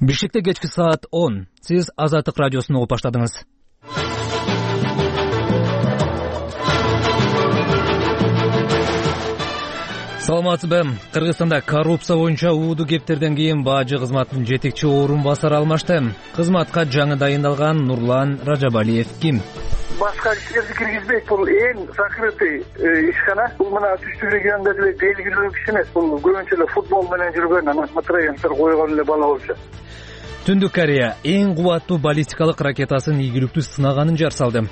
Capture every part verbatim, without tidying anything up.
Бишкекте кечки саат он. Сиз Азаттык радиосун угуп баштадыңыз. Саламатсызбы? Кыргызстанда коррупция боюнча ууду кептерден кийин бажы кызматынын жетекчи орун басары алмашты. Кызматка жаңы дайындалган Нурлан Ражабалиев ким? Башка иштерди киргизбейт. Бул эң закрытый ишкана. Бул мына Түштүк регионунда деле белгилүү киши эмес. Бул көбүнчө эле футбол менен жүргөн, анан материалдар койгон эле бала болчу. Түндүк Корея эң кубаттуу баллистикалык ракетасын ийгиликтүү сынаганын жар салды.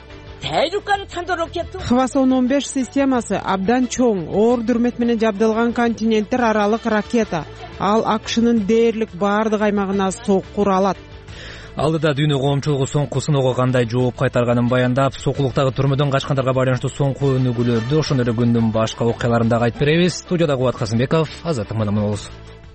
Хвасон он беш системасы абдан чоң, оор дүрмөт менен жабдылган континенттер аралык ракета. Ал АКШнын дээрлик баардык аймагына соккур алат. Алдыда дүйнө коомчулугу соңку сыноого кандай жооп кайтарганын баяндап, сокулуктагы түрмөдөн качкандарга байланыштуу соңку өнүгүүлөрдү ошондой эле күндүн башка окуяларындагы айтып беребиз. Студияда Кубат Касымбеков, Азаттык менен болобуз.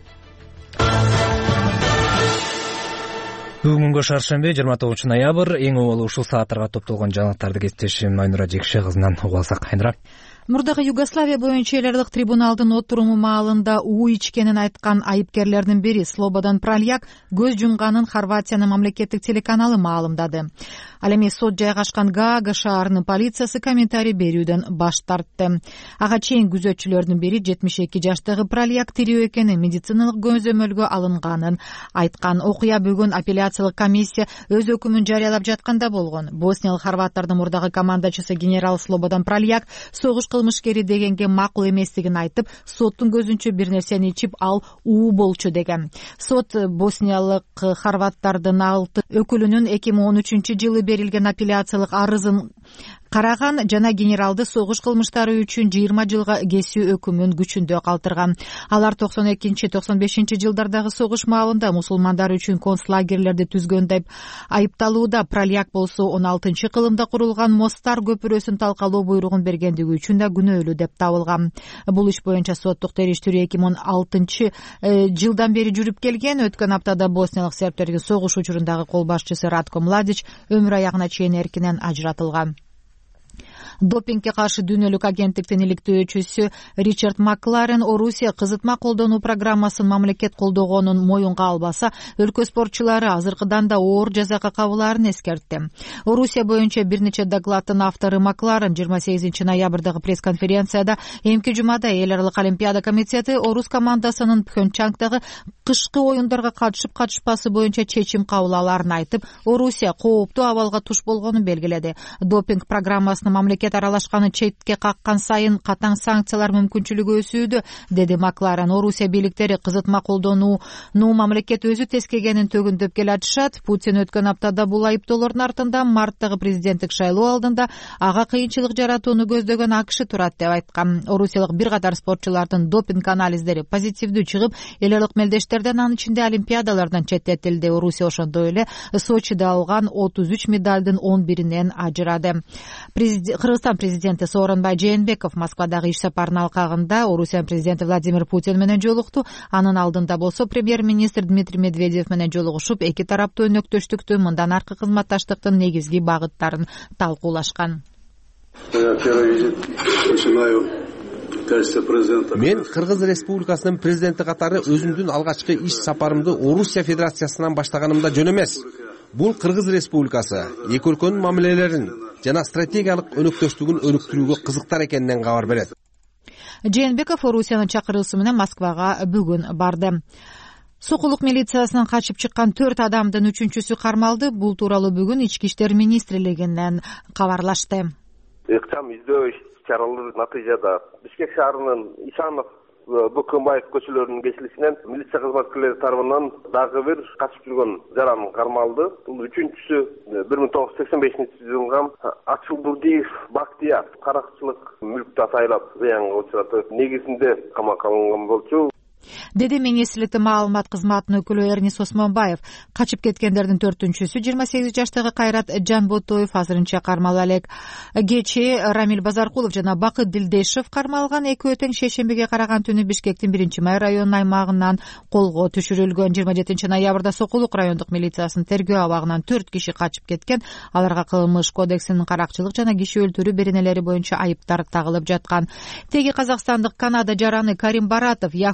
Бүгүнгү шаршемби жыйырма тогузунчу ноябрь эң обалы ушул сааттарга топтолгон жаңылыктарды кесиптешим Айнура Жекше кызынан угуп алсак. Айнура. Мурдагы Югославия боюнча эл аралык трибуналдын отуруму маалында уу ичкенин айткан айыпкерлердин бири Слободан Праljak көз жумганын Хорватиянын мамлекеттик телеканалы маалымдады. Ал эми сот жайгашкан Гаага шаарынын полициясы комментарий берүүдөн баш тартты. Ага чейин күзөтчүлөрдүн бири жетимиш эки жаштагы Праljak тирүү экенин, медициналык көзөмөлгө алынганын айткан. Окуя бүгүн апелляциялык комиссия өз өкүмүн жарыялап жатканда болгон. Босниялык хорваттардын мурдагы командачысы генерал Слободан Праljak согуш кылмышкери дегенге макул эместигин айтып, соттун көзүнчө бир нерсени ичип, ал уу болчу деген. Сот босниялык хорваттардын алты өкүлүнүн эки миң он үчүнчү жылы берилген апелляциялык арызын караган жана генералды согуш кылмыштары үчүн жыйырма жылга кесүү өкүмүн күчүндө калтырган. Алар токсон экинчи токсон бешинчи жылдардагы согуш маалында мусулмандар үчүн концлагерлерди түзгөн деп айыпталууда. Праljak болсо он алтынчы кылымда курулган Мостар көпүрөсүн талкалоо буйругун бергендиги үчүн да күнөөлүү деп табылган. Бул иш боюнча соттук териштирүү эки миң он алтынчы жылдан бери жүрүп келген. Өткөн аптада босниялык сербтердин согуш учурундагы кол башчысы Ратко Младич өмүр аягына чейин эркинен ажыратылган. Допингге каршы дүйнөлүк агенттиктин иликтөөчүсү Ричард Макларен Орусия кызытма колдонуу программасын мамлекет колдогонун моюнга албаса, өлкө спортчулары азыркыдан да оор жазага кабылаарын эскертти. Орусия боюнча бир нече докладдын автору Макларен жыйырма сегизинчи ноябрдагы пресс-конференцияда эмки жумада эл аралык олимпиада комитети Орус командасынын Пхенчангдагы кышкы оюндарга катышып катышпасы боюнча чечим кабыл алаарын айтып, Орусия кооптуу абалга туш болгонун белгиледи. Допинг программасынын мамлекет аралашканы четке каккан сайын катаң санкциялар мүмкүнчүлүгү өсүүдө, деди Макларен. Орусия бийликтери кызытма колдонууну мамлекет өзү тескегенин төгүндөп келатышат. Путин өткөн аптада бул айыптоолордун артында марттагы президенттик шайлоо алдында ага кыйынчылык жаратууну көздөгөн АКШ турат деп айткан. Орусиялык бир катар спортчулардын допинг анализдери позитивдүү чыгып, эл аралык мелдештерден, анын ичинде олимпиадалардан четтетилди. Орусия ошондой эле Сочида алган отуз үч медалдын он биринен ажырады. Кыргызстан президенти Сооронбай Жээнбеков Москвадагы иш сапарынын алкагында Орусия президенти Владимир Путин менен жолукту. Анын алдында болсо премьер-министр Дмитрий Медведев менен жолугушуп, эки тараптуу өнөктөштүктү, мындан аркы кызматташтыктын негизги багыттарын талкуулашкан. Мен Кыргыз Республикасынын президенти катары өзүмдүн алгачкы иш сапарымды Орусия Федерациясынан баштаганымда жөн эмес. Бул Кыргыз Республикасы эки өлкөнүн мамилелерин жана стратегиялык өнөктөштүгүн өнүктүрүүгө кызыктар экенинен кабар берет. Жээнбеков Орусиянын чакыруусу менен Москвага бүгүн барды. Сокулук милициясынан качып чыккан төрт адамдын үчүнчүсү кармалды. Бул тууралуу бүгүн Ички иштер министрлигинен кабарлашты. Ыкчам издөө чаралары натыйжада Бишкек шаарынын Ишанов Бөкөнбаев көчөлөрүнүн кесилишинен милиция кызматкерлери тарабынан дагы бир качып жүргөн жаран кармалды. Бул үчүнчүсү бир миң тогуз жүз сексен бешинчи жылгы Ачылбурдиев Бактияр каракчылык мүлктү атайлап зыянга учураты негизинде камакка алынган болчу, деди министрликтин маалымат кызматынын өкүлү Эрнис Осмонбаев. Качып кеткендердин төртүнчүсү жыйырма сегиз жаштагы Кайрат Жанботоев азырынча кармалып элек. Кечээ Рамил Базаркулов жана Бакыт Дилдешев кармалган. Экөө тең шейшембиге караган түнү Бишкектин биринчи май районунун аймагынан колго түшүрүлгөн. жыйырма жетинчи ноябрда Сокулук райондук милициясынын тергөө абагынан төрт киши качып кеткен. Аларга кылмыш кодексинин каракчылык жана киши өлтүрүү беренелери боюнча айыптар тагылып жаткан. Теги казакстандык Канада жараны Карим Баратов Yahoo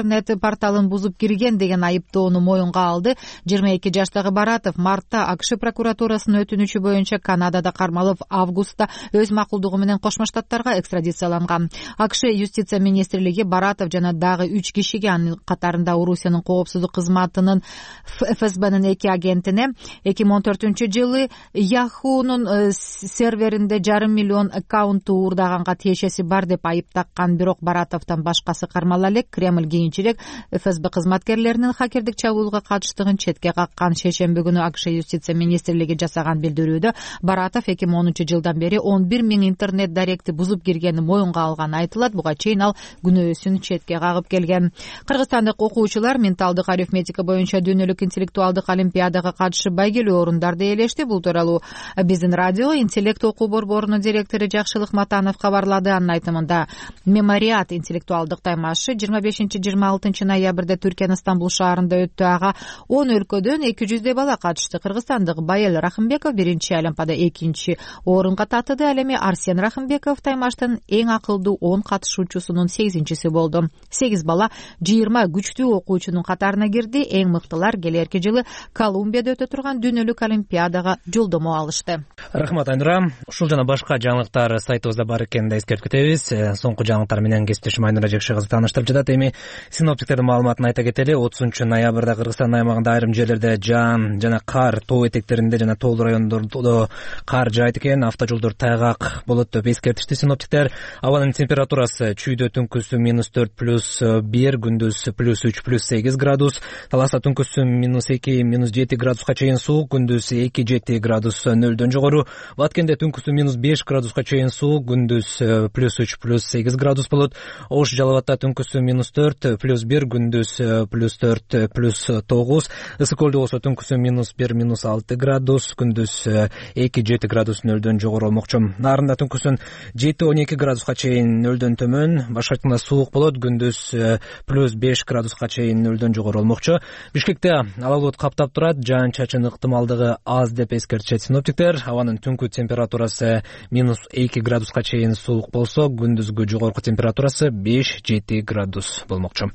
интернет порталын бузуп кирген деген айыптоону моюнга алды. жыйырма эки жаштагы Баратов мартта АКШ прокуратурасынын өтүнүчү боюнча Канадада кармалып, августта өз макулдугу менен Кошмо Штаттарга экстрадицияланган. АКШ юстиция министрлиги Баратов жана дагы үч кишиге, анын катарында Орусиянын коопсуздук кызматынын эф эс бнын эки агентине эки миң он төртүнчү жылы Yahoo'нун серверинде жарым миллион аккаунту уурдаганга тиешеси бар деп айып таккан. Бирок Баратовдон башкасы кармала элек. Кремль кийинчерээк эф эс бэ кызматкерлеринин хакердик чабуулга катыштыгын четке каккан. Шейшемби күнү АКШ юстиция министрлиги жасаган билдирүүдө Баратов эки миң онунчу жылдан бери он бир миң интернет даректи бузуп киргени моюнга алганы айтылат. Буга чейин ал күнөөсүн четке кагып келген. Кыргызстандык окуучулар менталдык арифметика боюнча дүйнөлүк интеллектуалдык олимпиадага катышып байгелүү орундарды ээлешти. Бул тууралуу биздин радио интеллект окуу борборунун директору Жакшылык Матанов кабарлады. Анын айтымында Мемориат интеллектуалдык таймашы жыйырма бешинчи жыйырма алтынчы ноябрда Түркиянын Стамбул шаарында өттү. Ага он өлкөдөн эки жүздөй бала катышты. Кыргызстандык Байел Рахымбеков биринчи, олимпиада экинчи орунга татыды. Ал эми Арсен Рахымбеков таймаштын эң акылдуу он катышуучусунун сегизинчиси болду. сегиз бала жыйырма күчтүү окуучунун катарына кирди. Эң мыктылар келерки жылы Колумбияда өтө турган дүйнөлүк олимпиадага жолдомо алышты. Рахмат Айнура. Ушул жана башка жаңылыктар сайтыбызда бар экенин да эскертип кетебиз. Соңку жаңылыктар менен кесиптешим Айнура Жекши кызы тааныштырып жатат. Эми синоптиктердин маалыматын айта кетели. отузунчу ноябрда Кыргызстан аймагында айрым жерлерде жаан жана кар, тоо этектеринде жана тоолуу райондордо кар жаайт экен. Автожолдор тайгак болот деп эскертишти синоптиктер. Абанын температурасы чүйдө түнкүсү минус төрт плюс бир, күндүз плюс үч плюс сегиз градус, Таласта түнкүсү минус эки минус жети градуска чейин суук, күндүз эки жети градус нөлдөн жогору. Баткенде түнкүсү минус беш градуска чейин суук, күндүз плюс үч плюс сегиз градус болот. Ош Жалал абадта түнкүсү минус төрт плюс бир, күндүз плюс төрт плюс тогуз. Ысык Көлдө болсо түнкүсү минус бир минус алты градус, күндүз эки жети градус нөлдөн жогору болмокчу. Нарында түнкүсүн жети он эки градуска чейин нөлдөн төмөн, башка айтканда суук болот, күндүз плюс беш градуска чейин нөлдөн жогору болмокчу. Бишкекте ала булут каптап турат, жаан-чачын ыктымалдыгы аз деп эскертишет синоптиктер. Абанын түнкү температурасы минус эки градуска чейин суук болсо, күндүзгү жогорку температурасы беш жети градус болмокчу.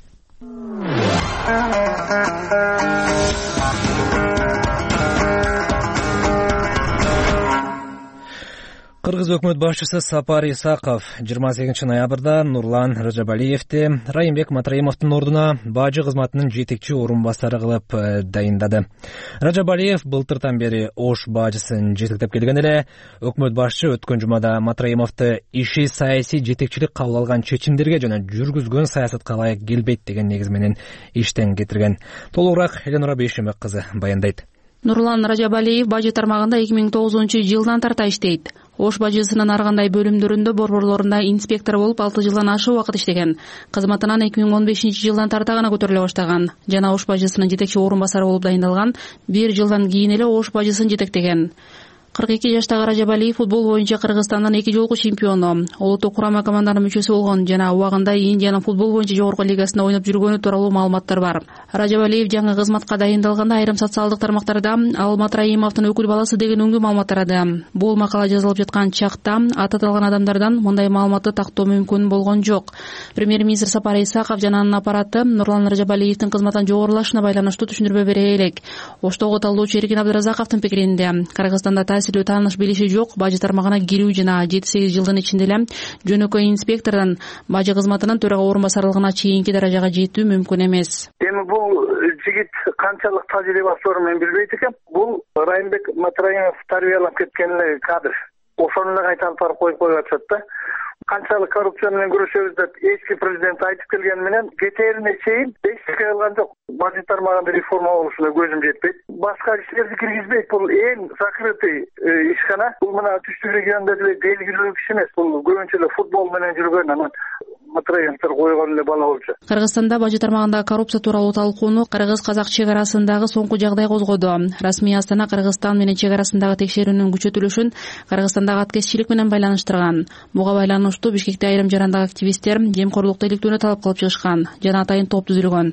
Кыргыз өкмөт башчысы Сапар Исаков жыйырма сегизинчи ноябрда Нурлан Ражабалиевди Райымбек Матраимовдун ордуна бажы кызматынын жетекчи орун басары кылып дайындады. Ражабалиев былтыртан бери Ош бажысын жетектеп келген эле. Өкмөт башчы өткөн жумада Матраимовду иши саясий жетекчилик кабыл алган чечимдерге жана жүргүзгөн саясатка ылайык келбейт деген негиз менен иштен кетирген. Толугураак Эленура Бейшембек кызы баяндайт. Нурлан Ражабалиев бажы тармагында эки миң тогузунчу жылдан тарта иштейт. Ош бажысынын ар кандай бөлүмдөрүндө борборлорунда инспектор болуп алты жылдан ашык убакыт иштеген. Кызматынан эки миң он бешинчи жылдан тарта гана көтөрүлө баштаган. Жана Ош бажысынын жетекчи орун басары болуп дайындалган. бир жылдан кийин эле Ош бажысын жетектеген. кырк эки жаштагы Ражабалиев футбол боюнча Кыргызстандын эки жолку чемпиону, улуттук курама команданын мүчөсү болгон жана убагында Индиянын футбол боюнча жогорку лигасында ойноп жүргөнү тууралуу маалыматтар бар. Ражабалиев жаңы кызматка дайындалганда айрым социалдык тармактарда ал Матраимовдун өкүл баласы деген өңгө маалымат тарады. Бул макала жазылып жаткан чакта аты аталган адамдардан мындай маалыматты тактоо мүмкүн болгон жок. Премьер-министр Сапар Исаков жана анын аппараты Нурлан Ражабалиевдин кызматтан жогорулашына байланыштуу түшүндүрмө бере элек. Оштогу талдоочу Эркин Абдыразаковдун пикиринде Кыргызстанда таасирлүү тааныш билиши жок, бажы тармагына кирүү жана жети сегиз жылдын ичинде эле жөнөкөй инспектордон бажы кызматынын төрага орун басарлыгына чейинки даражага жетүү мүмкүн эмес. Эми бул жигит канчалык тажрыйбасы бар мен билбейт экем. Бул Райымбек Матраимов тарбиялап кеткен эле кадр. Ошону эле кайта алып барып коюп коюп атышат да. Канчалык коррупция менен күрөшөбүз деп эски президент айтып келген менен кетерине чейин эч нерсе кылган жок. Бажы тармагында реформа болушуна көзүм жетпейт. Башка кишилерди киргизбейт. Бул эң закрытый ишкана. Бул мына түштүк региондо деле белгилүү киши эмес. Бул көбүнчө эле футбол менен жүргөн анан Матраимовдор койгон эле бала болчу. Кыргызстанда бажы тармагындагы коррупция тууралуу талкууну кыргыз-казак чек арасындагы соңку жагдай козгоду. Расмий Астана Кыргызстан менен чек арасындагы текшерүүнүн күчөтүлүшүн Кыргызстандагы аткезчилик менен байланыштырган. Буга байланыштуу Бишкекте айрым жарандагы активисттер жемкорлукту иликтөөнү талап кылып чыгышкан жана атайын топ түзүлгөн.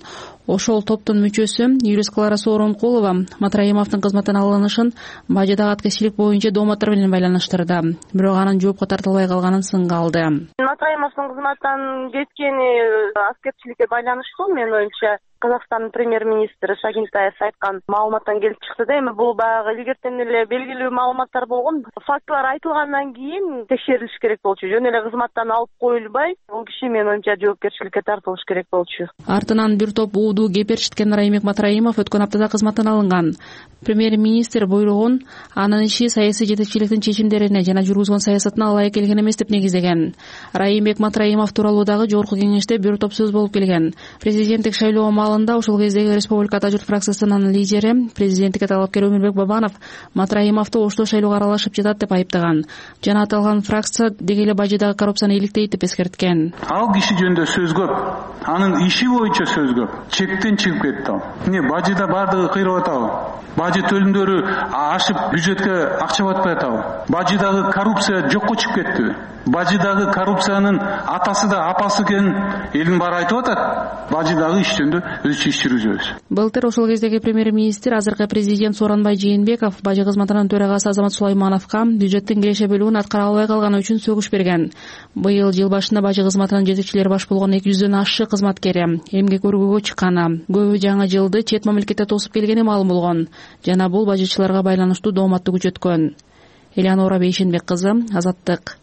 Ошол топтун мүчөсү юрист Клара Сооронкулова Матраимовдун кызматтан алынышын бажыдагы аткезчилик боюнча дооматтар менен байланыштырды. Бирок анын жоопко тартылбай калганын сынга алды. Матраимовдун кызматтан кеткени аскерчиликке байланыштуу, менин оюмча. Казакстандын премьер-министри Шагинтаев айткан маалыматтан келип чыкты да, эми бул баягы илгертен эле белгилүү маалыматтар болгон. Фактылар айтылгандан кийин текшерилиш керек болчу. Жөн эле кызматтан алып коюлбай, бул киши менин оюмча жоопкерчиликке тартылыш керек болчу. Артынан бир топ ууду кеперчиткен Райымбек Матраимов өткөн аптада кызматтан алынган. Премьер-министр буйругун анын иши саясий жетекчиликтин чечимдерине жана жүргүзгөн саясатына ылайык келген эмес деп негиздеген. Райымбек Матраимов тууралуу дагы жогорку кеңеште бир топ сөз болуп келген. Президенттик шайлоо маалында ошол кездеги Республикада Журт фракциясынын лидери, президенттикке талапкер Өмүрбек Бабанов Матраимовду ошто шайлоого аралашып жатат деп айыптаган. Жана аталган фракция деги эле бажыдагы коррупцияны иликтейт деп эскерткен. Ал киши жөнүндө сөз көп, анын иши боюнча сөз көп. Чектен чыгып кетти ал. Эмне бажыда бардыгы кыйрап атабы? Бажы төлүмдөрү ашып бюджетке акча батпай атабы? Бажыдагы коррупция жокко чыгып кеттиби? Бажыдагы коррупциянын атасы да апасы экенин элдин баары айтып атат. Бажыдагы иш жөнүндө өзүчө иш жүргүзөбүз. Былтыр ошол кездеги премьер-министр, азыркы президент Сооронбай Жээнбеков бажы кызматынын төрагасы Азамат Сулаймановго бюджеттин киреше бөлүгүн аткара албай калганы үчүн сөгүш берген. Быйыл жыл башында бажы кызматынын жетекчилери баш болгон эки жүздөн ашчы кызматкери эмгек өргүүгө чыкканы, көбү жаңы жылды чет мамлекетте тосуп келгени маалым болгон жана бул бажычыларга байланыштуу дооматты күчөткөн. Элеонора Бейшенбек кызы, Азаттык.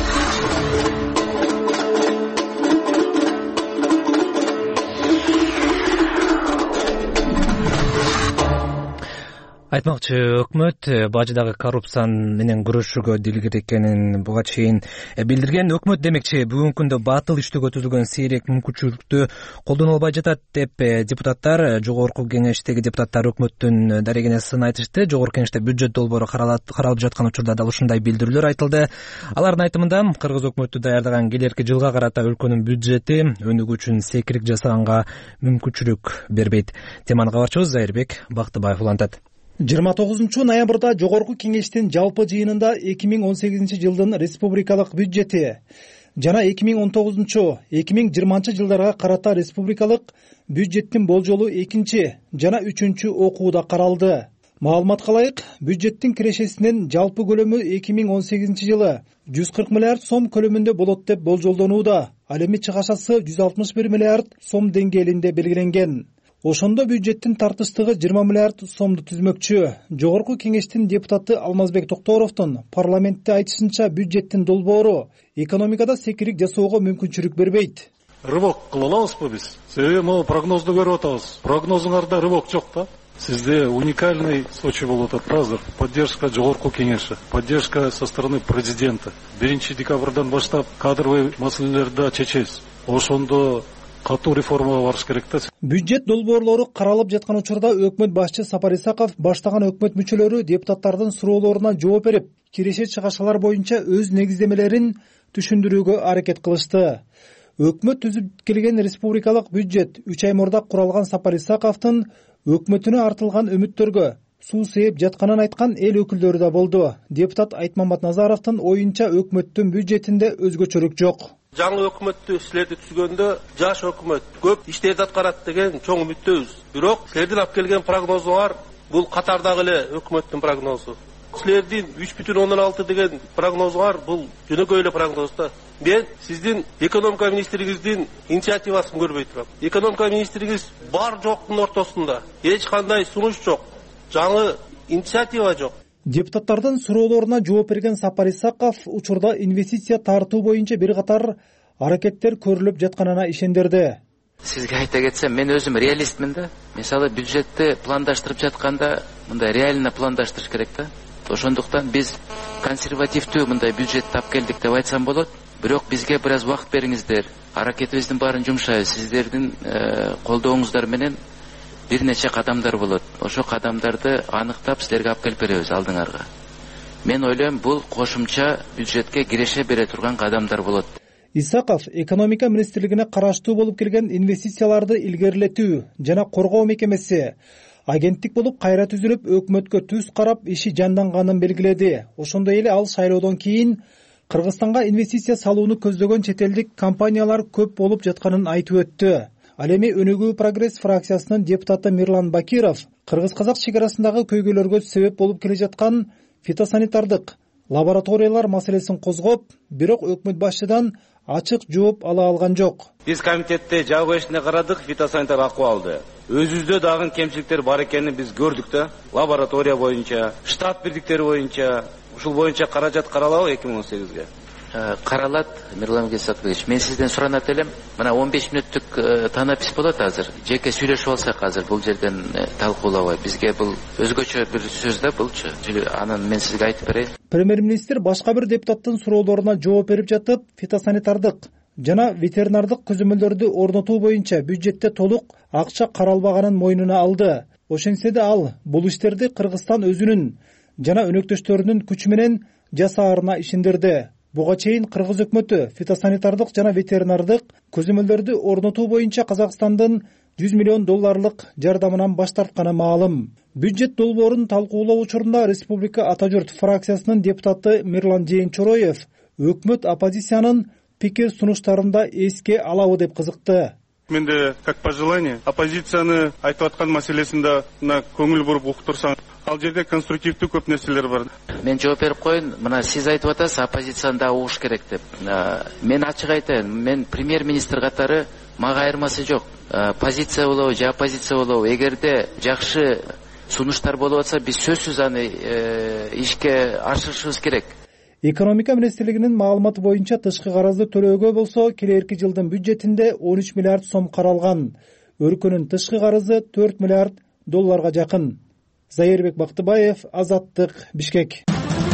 Айтмакчы, өкмөт бажыдагы коррупция менен күрөшүүгө дилгир экенин буга чейин билдирген. Өкмөт демекчи, бүгүнкү күндө батыл иштөөгө түзүлгөн сейрек мүмкүнчүлүктү колдоно албай жатат деп депутаттар, жогорку кеңештеги депутаттар өкмөттүн дарегине сын айтышты. Жогорку кеңеште бюджет долбоору каралып жаткан учурда да ушундай билдирүүлөр айтылды. Алардын айтымында кыргыз өкмөтү даярдаган келерки жылга карата өлкөнүн бюджети өнүгүү үчүн секирик жасаганга мүмкүнчүлүк бербейт. Теманы кабарчыбыз Зайырбек Бактыбаев улантат. жыйырма тогузунчу ноябрда жогорку кеңештин жалпы жыйынында эки миң он сегизинчи жылдын республикалык бюджети жана эки миң он тогузунчу эки миң жыйырманчы жылдарга карата республикалык бюджеттин болжолу экинчи жана үчүнчү окууда каралды. Маалыматка ылайык, бюджеттин кирешесинин жалпы көлөмү эки миң он сегизинчи жылы жүз кырк миллиард сом көлөмүндө болот деп болжолдонууда. Ал эми чыгашасы жүз алтымыш бир миллиард сом деңгээлинде белгиленген. Ошондо бюджеттин тартыштыгы жыйырма миллиард сомду түзмөкчү. Жогорку кеңештин депутаты Алмазбек Токторовдун парламентте айтышынча, бюджеттин долбоору экономикада секирик жасоого мүмкүнчүлүк бербейт. Рывок кыла алабызбы биз? Себеби могу прогнозду көрүп атабыз. Прогнозуңарда рывок жок да. Сизде уникальный случай болуп атат азыр. Поддержка жогорку кеңеши, поддержка со стороны президента. биринчи декабрдан баштап кадровый маселелерди чечебиз. Ошондо катуу реформага барыш керек да. Бюджет долбоорлору каралып жаткан учурда өкмөт башчы Сапар Исаков баштаган өкмөт мүчөлөрү депутаттардын суроолоруна жооп берип, киреше чыгашалар боюнча өз негиздемелерин түшүндүрүүгө аракет кылышты. Өкмөт түзүп келген республикалык бюджет үч ай мурда куралган Сапар Исаковдун өкмөтүнө артылган үмүттөргө суу сээп жатканын айткан эл өкүлдөрү да болду. Депутат Айтмамат Назаровдун оюнча өкмөттүн бюджетинде өзгөчөлүк жок. Жаңы өкмөттү силерди түзгөндө жаш өкмөт көп иштерди аткарат деген чоң үмүттөбүз. Бирок силердин алып келген прогнозуңар бул катардагы эле өкмөттүн прогнозу. Силердин үч бүтүн ондон алты деген прогнозуңар бул жөнөкөй эле прогноз да. Мен сиздин экономика министрлигиңиздин инициативасын көрбөй турам. Экономика министрлигиңиз бар жоктун ортосунда. Эч кандай сунуш жок. Жаңы инициатива жок. Депутаттардын суроолоруна жооп берген Сапар Исаков учурда инвестиция тартуу боюнча бир катар аракеттер көрүлүп жатканына ишендирди. Сизге айта кетсем, мен өзүм реалистмин да. Мисалы бюджетти пландаштырып жатканда мындай реально пландаштырыш керек да. Ошондуктан биз консервативдүү мындай бюджетти алып келдик деп айтсам болот. Бирок бизге бир аз убакыт бериңиздер. Аракетибиздин баарын жумшайбыз. Сиздердин колдооңуздар менен бир нече кадамдар болот. Ошо кадамдарды аныктап силерге алып келип беребиз алдыңарга. Мен ойлойм, бул кошумча бюджетке киреше бере турган кадамдар болот. Исаков экономика министрлигине караштуу болуп келген инвестицияларды илгерилетүү жана коргоо мекемеси агенттик болуп кайра түзүлүп, өкмөткө түз карап иши жанданганын белгиледи. Ошондой эле ал шайлоодон кийин Кыргызстанга инвестиция салууну көздөгөн чет элдик компаниялар көп болуп жатканын айтып өттү. Ал эми Өнүгүү прогресс фракциясынын депутаты Мирлан Бакиров кыргыз-казак чек арасындагы көйгөйлөргө себеп болуп келе жаткан фитосанитардык лабораториялар маселесин козгоп, бирок өкмөт башчыдан ачык жооп ала алган жок. Биз комитетте жабык ишине карадык, фитосанитар акыбалды. Өзүбүздө дагы кемчиликтер бар экенин биз көрдүк да. Лаборатория боюнча, штат бирдиктери боюнча, ушул боюнча каражат каралабы эки миң он сегизге? Каралат, Мирлан Гесатович. Мен сизден суранат элем. Мына он беш мүнөттүк танапис болот азыр. Жеке сүйлөшүп алсак азыр бул жерден талкуулабай. Бизге бул өзгөчө бир сөз да булчу. Анан мен сизге айтып берейин. Премьер-министр башка бир депутаттын суроолоруна жооп берип жатып, фитосанитардык жана ветеринардык көзөмөлдөрдү орнотуу боюнча бюджетте толук акча каралбаганын мойнуна алды. Ошентсе да ал бул иштерди Кыргызстан өзүнүн жана өнөктөштөрүнүн күчү менен жасаарына ишендирди. Буга чейин Кыргыз өкмөтү фитосанитардык жана ветеринардык көзөмөлдөрдү орнотуу боюнча Казакстандын жүз миллион долларлык жардамынан баш тартканы маалым. Бюджет долбоорун талкуулоо учурунда Республика Ата журт фракциясынын депутаты Мирлан Жээнчороев өкмөт оппозициянын пикир сунуштарында эске алабы деп кызыкты. Менде как пожелание оппозицияны айтып аткан маселесинде көңүл буруп уктурсаң, ал жерде конструктивдүү көп нерселер бар. Мен жооп берип коеюн. Мына сиз айтып атасыз, оппозицияны да угуш керек деп. Мен ачык айтайын, мен премьер-министр катары мага айырмасы жок. Позиция болобу же оппозиция болобу, эгерде жакшы сунуштар болуп атса, биз сөзсүз аны ишке ашырышыбыз керек. Экономика министрлигинин маалыматы боюнча тышкы карызды төлөөгө болсо келерки жылдын бюджетинде он үч миллиард сом каралган. Өлкөнүн тышкы карызы төрт миллиард долларга жакын. Зайырбек Бактыбаев, Азаттык, Бишкек.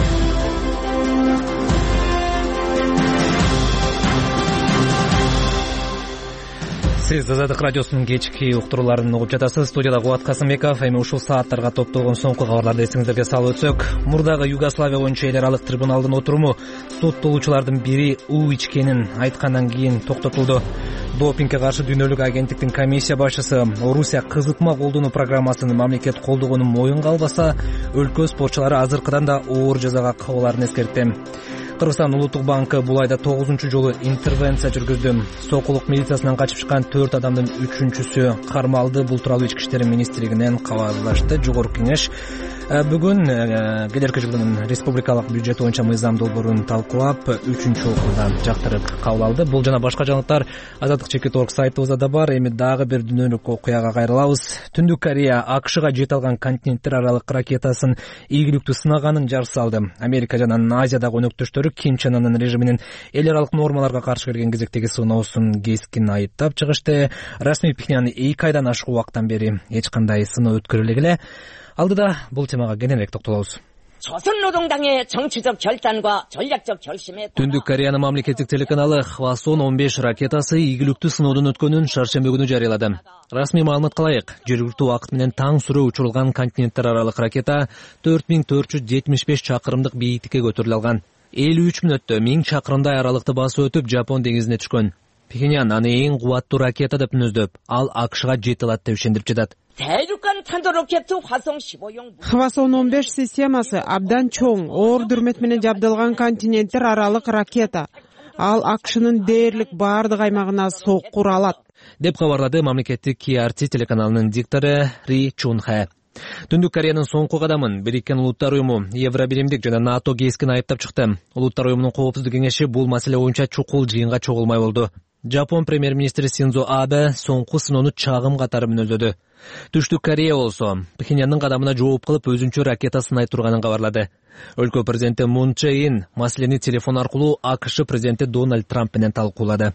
Сиз Азаттык радиосунун кечки уктурууларын угуп жатасыз. Студияда Кубат Касымбеков. Эми ушул сааттарга топтолгон соңку кабарларды эсиңиздерге салып өтсөк, мурдагы Югославия боюнча эл аралык трибуналдын отуруму соттолуучулардын бири уу ичкенин айткандан кийин токтотулду. Допингге каршы дүйнөлүк агенттиктин комиссия башчысы Орусия кызытма колдонуу программасын мамлекет колдогонун моюнга албаса, өлкө спортчулары азыркыдан да оор жазага кабылаарын эскертти. Кыргызстан Улуттук банкы бул айда тогузунчу жолу интервенция жүргүздү. Сокулук милициясынан качып чыккан төрт адамдын үчүнчүсү кармалды. Бул тууралуу Ички иштер министрлигинен кабарлашты. Жогорку кеңеш бүгүн келерки жылдын республикалык бюджет боюнча мыйзам долбоорун талкуулап, үчүнчү окууда жактырып кабыл алды. Бул жана башка жаңылыктар Азаттык чекит орг сайтыбызда да бар. Эми дагы бир дүйнөлүк окуяга кайрылабыз. Түндүк Корея АКШга жете алган континенттер аралык ракетасын ийгиликтүү сынаганын жарыш салды. Америка жана Азиядагы өнөктөштөрү Ким Чен Ынын режиминин эл аралык нормаларга каршы келген кезектеги сыноосун кескин айыптап чыгышты. Расмий Пхеньян эки айдан ашык убакыттан бери эч кандай сыноо өткөрө элек эле. Алдыда бул темага кененирээк токтолобуз. 조선노동당의 정치적 결단과 전략적 결심에 Түндүк Кореянын мамлекеттик телеканалы Хвасон он беш ракетасы ийгиликтүү сыноодон өткөнүн шаршемби күнү жарыялады. Расмий маалыматка ылайык, жергиликтүү убакыт менен таң сүрө учурулган континенттер аралык ракета төрт миң төрт жүз жетимиш беш чакырымдык бийиктикке көтөрүлө алган. элүү үч мүнөттө миң чакырымдай аралыкты басып өтүп Жапон деңизине түшкөн. Пхеньян аны эң кубаттуу ракета деп мүнөздөп, ал АКШга жете алат деп ишендирип жатат. 대륙간 탄도로켓 화성 십오용 Хвасон он беш системасы абдан чоң, оор дүрмөт менен жабдылган континенттер аралык ракета. Ал АКШнын дээрлик баардык аймагына соккур алат, деп кабарлады мамлекеттик Ки Ар Ти телеканалынын диктору Ри Чун Хэ. Түндүк Кореянын соңку кадамын Бириккен Улуттар уюму, Евробиримдик жана НАТО кескин айыптап чыкты. Улуттар уюмунун коопсуздук кеңеши бул маселе боюнча чукул жыйынга чогулмай болду. Жапон премьер-министри Синдзо Абе соңку сыноону чагым катары мүнөздөдү. Түштүк Корея болсо Пхеньяндын кадамына жооп кылып өзүнчө ракета сынай турганын кабарлады. Өлкө президенти Мун Чже Ин маселени телефон аркылуу АКШ президенти Дональд Трамп менен талкуулады.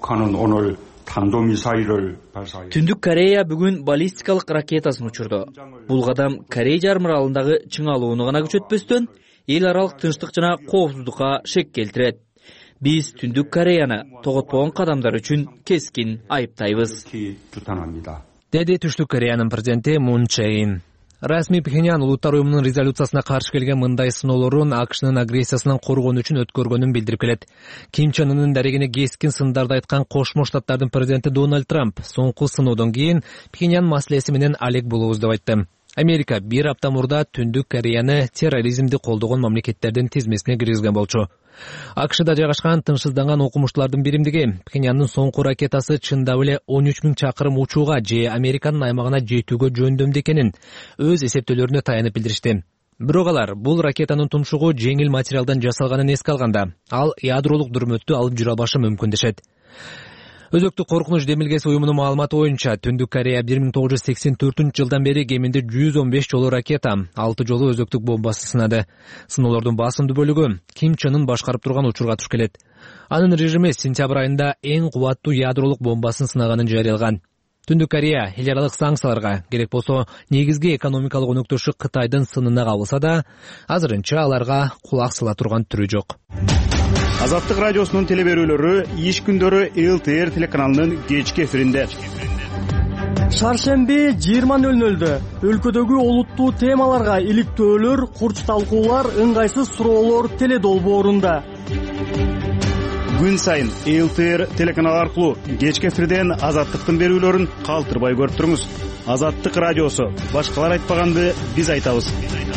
Түндүк Корея бүгүн баллистикалык ракетасын учурду. Бул кадам Корей жарым аралындагы чыңалууну гана күчөтпөстөн, эл аралык тынчтык жана коопсуздукка шек келтирет. Биз Түндүк Кореяны тоготпогон кадамдар үчүн кескин айыптайбыз, деди Түштүк Кореянын президенти Мун Чже Ин. Расмий Пхеньян Улуттар уюмунун резолюциясына каршы келген мындай сыноолорун АКШнын агрессиясынан коргон үчүн өткөргөнүн билдирип келет. Ким Чен Ынын дарегине кескин сындарды айткан Кошмо Штаттардын президенти Дональд Трамп соңку сыноодон кийин Пхеньян маселеси менен алек болобуз деп айтты. Америка бир апта мурда Түндүк Кореяны терроризмди колдогон мамлекеттердин тизмесине киргизген болчу. акшда жайгашкан тынчсызданган окумуштуулардын биримдиги Пхеньяндын соңку ракетасы чындап эле он үч миң чакырым учууга же Американын аймагына жетүүгө жөндөмдүү экенин өз эсептөөлөрүнө таянып билдиришти. Бирок алар бул ракетанын тумшугу жеңил материалдан жасалганын эске алганда, ал ядролук дүрмөттү алып жүрө албашы мүмкүн дешет. Өзөктүк коркунуч демилгеси уюмунун маалыматы боюнча Түндүк Корея бир миң тогуз жүз сексен төртүнчү жылдан бери кеминде жүз он беш жолу ракета, алты жолу өзөктүк бомбасын сынады. Сыноолордун басымдуу бөлүгү Ким Чен Ын башкарып турган учурга туш келет. Анын режими сентябрь айында эң кубаттуу ядролук бомбасын сынаганын жарыялаган. Түндүк Корея эл аралык санкцияларга, керек болсо негизги экономикалык өнөктөшү Кытайдын сынына кабылса да, азырынча аларга кулак сала турган түрү жок. Азаттык радиосунун телеберүүлөрү иш күндөрү эл тэ эр телеканалынын кечки эфиринде. Шаршемби жыйырма нөл нөлдө өлкөдөгү олуттуу темаларга иликтөөлөр, курч талкуулар, ыңгайсыз суроолор теледолбоорунда. Күн сайын эл тэ эр телеканалы аркылуу кечки эфирден азаттыктын берүүлөрүн калтырбай көрүп туруңуз. Азаттык радиосу. Башкалар айтпаганды биз айтабыз.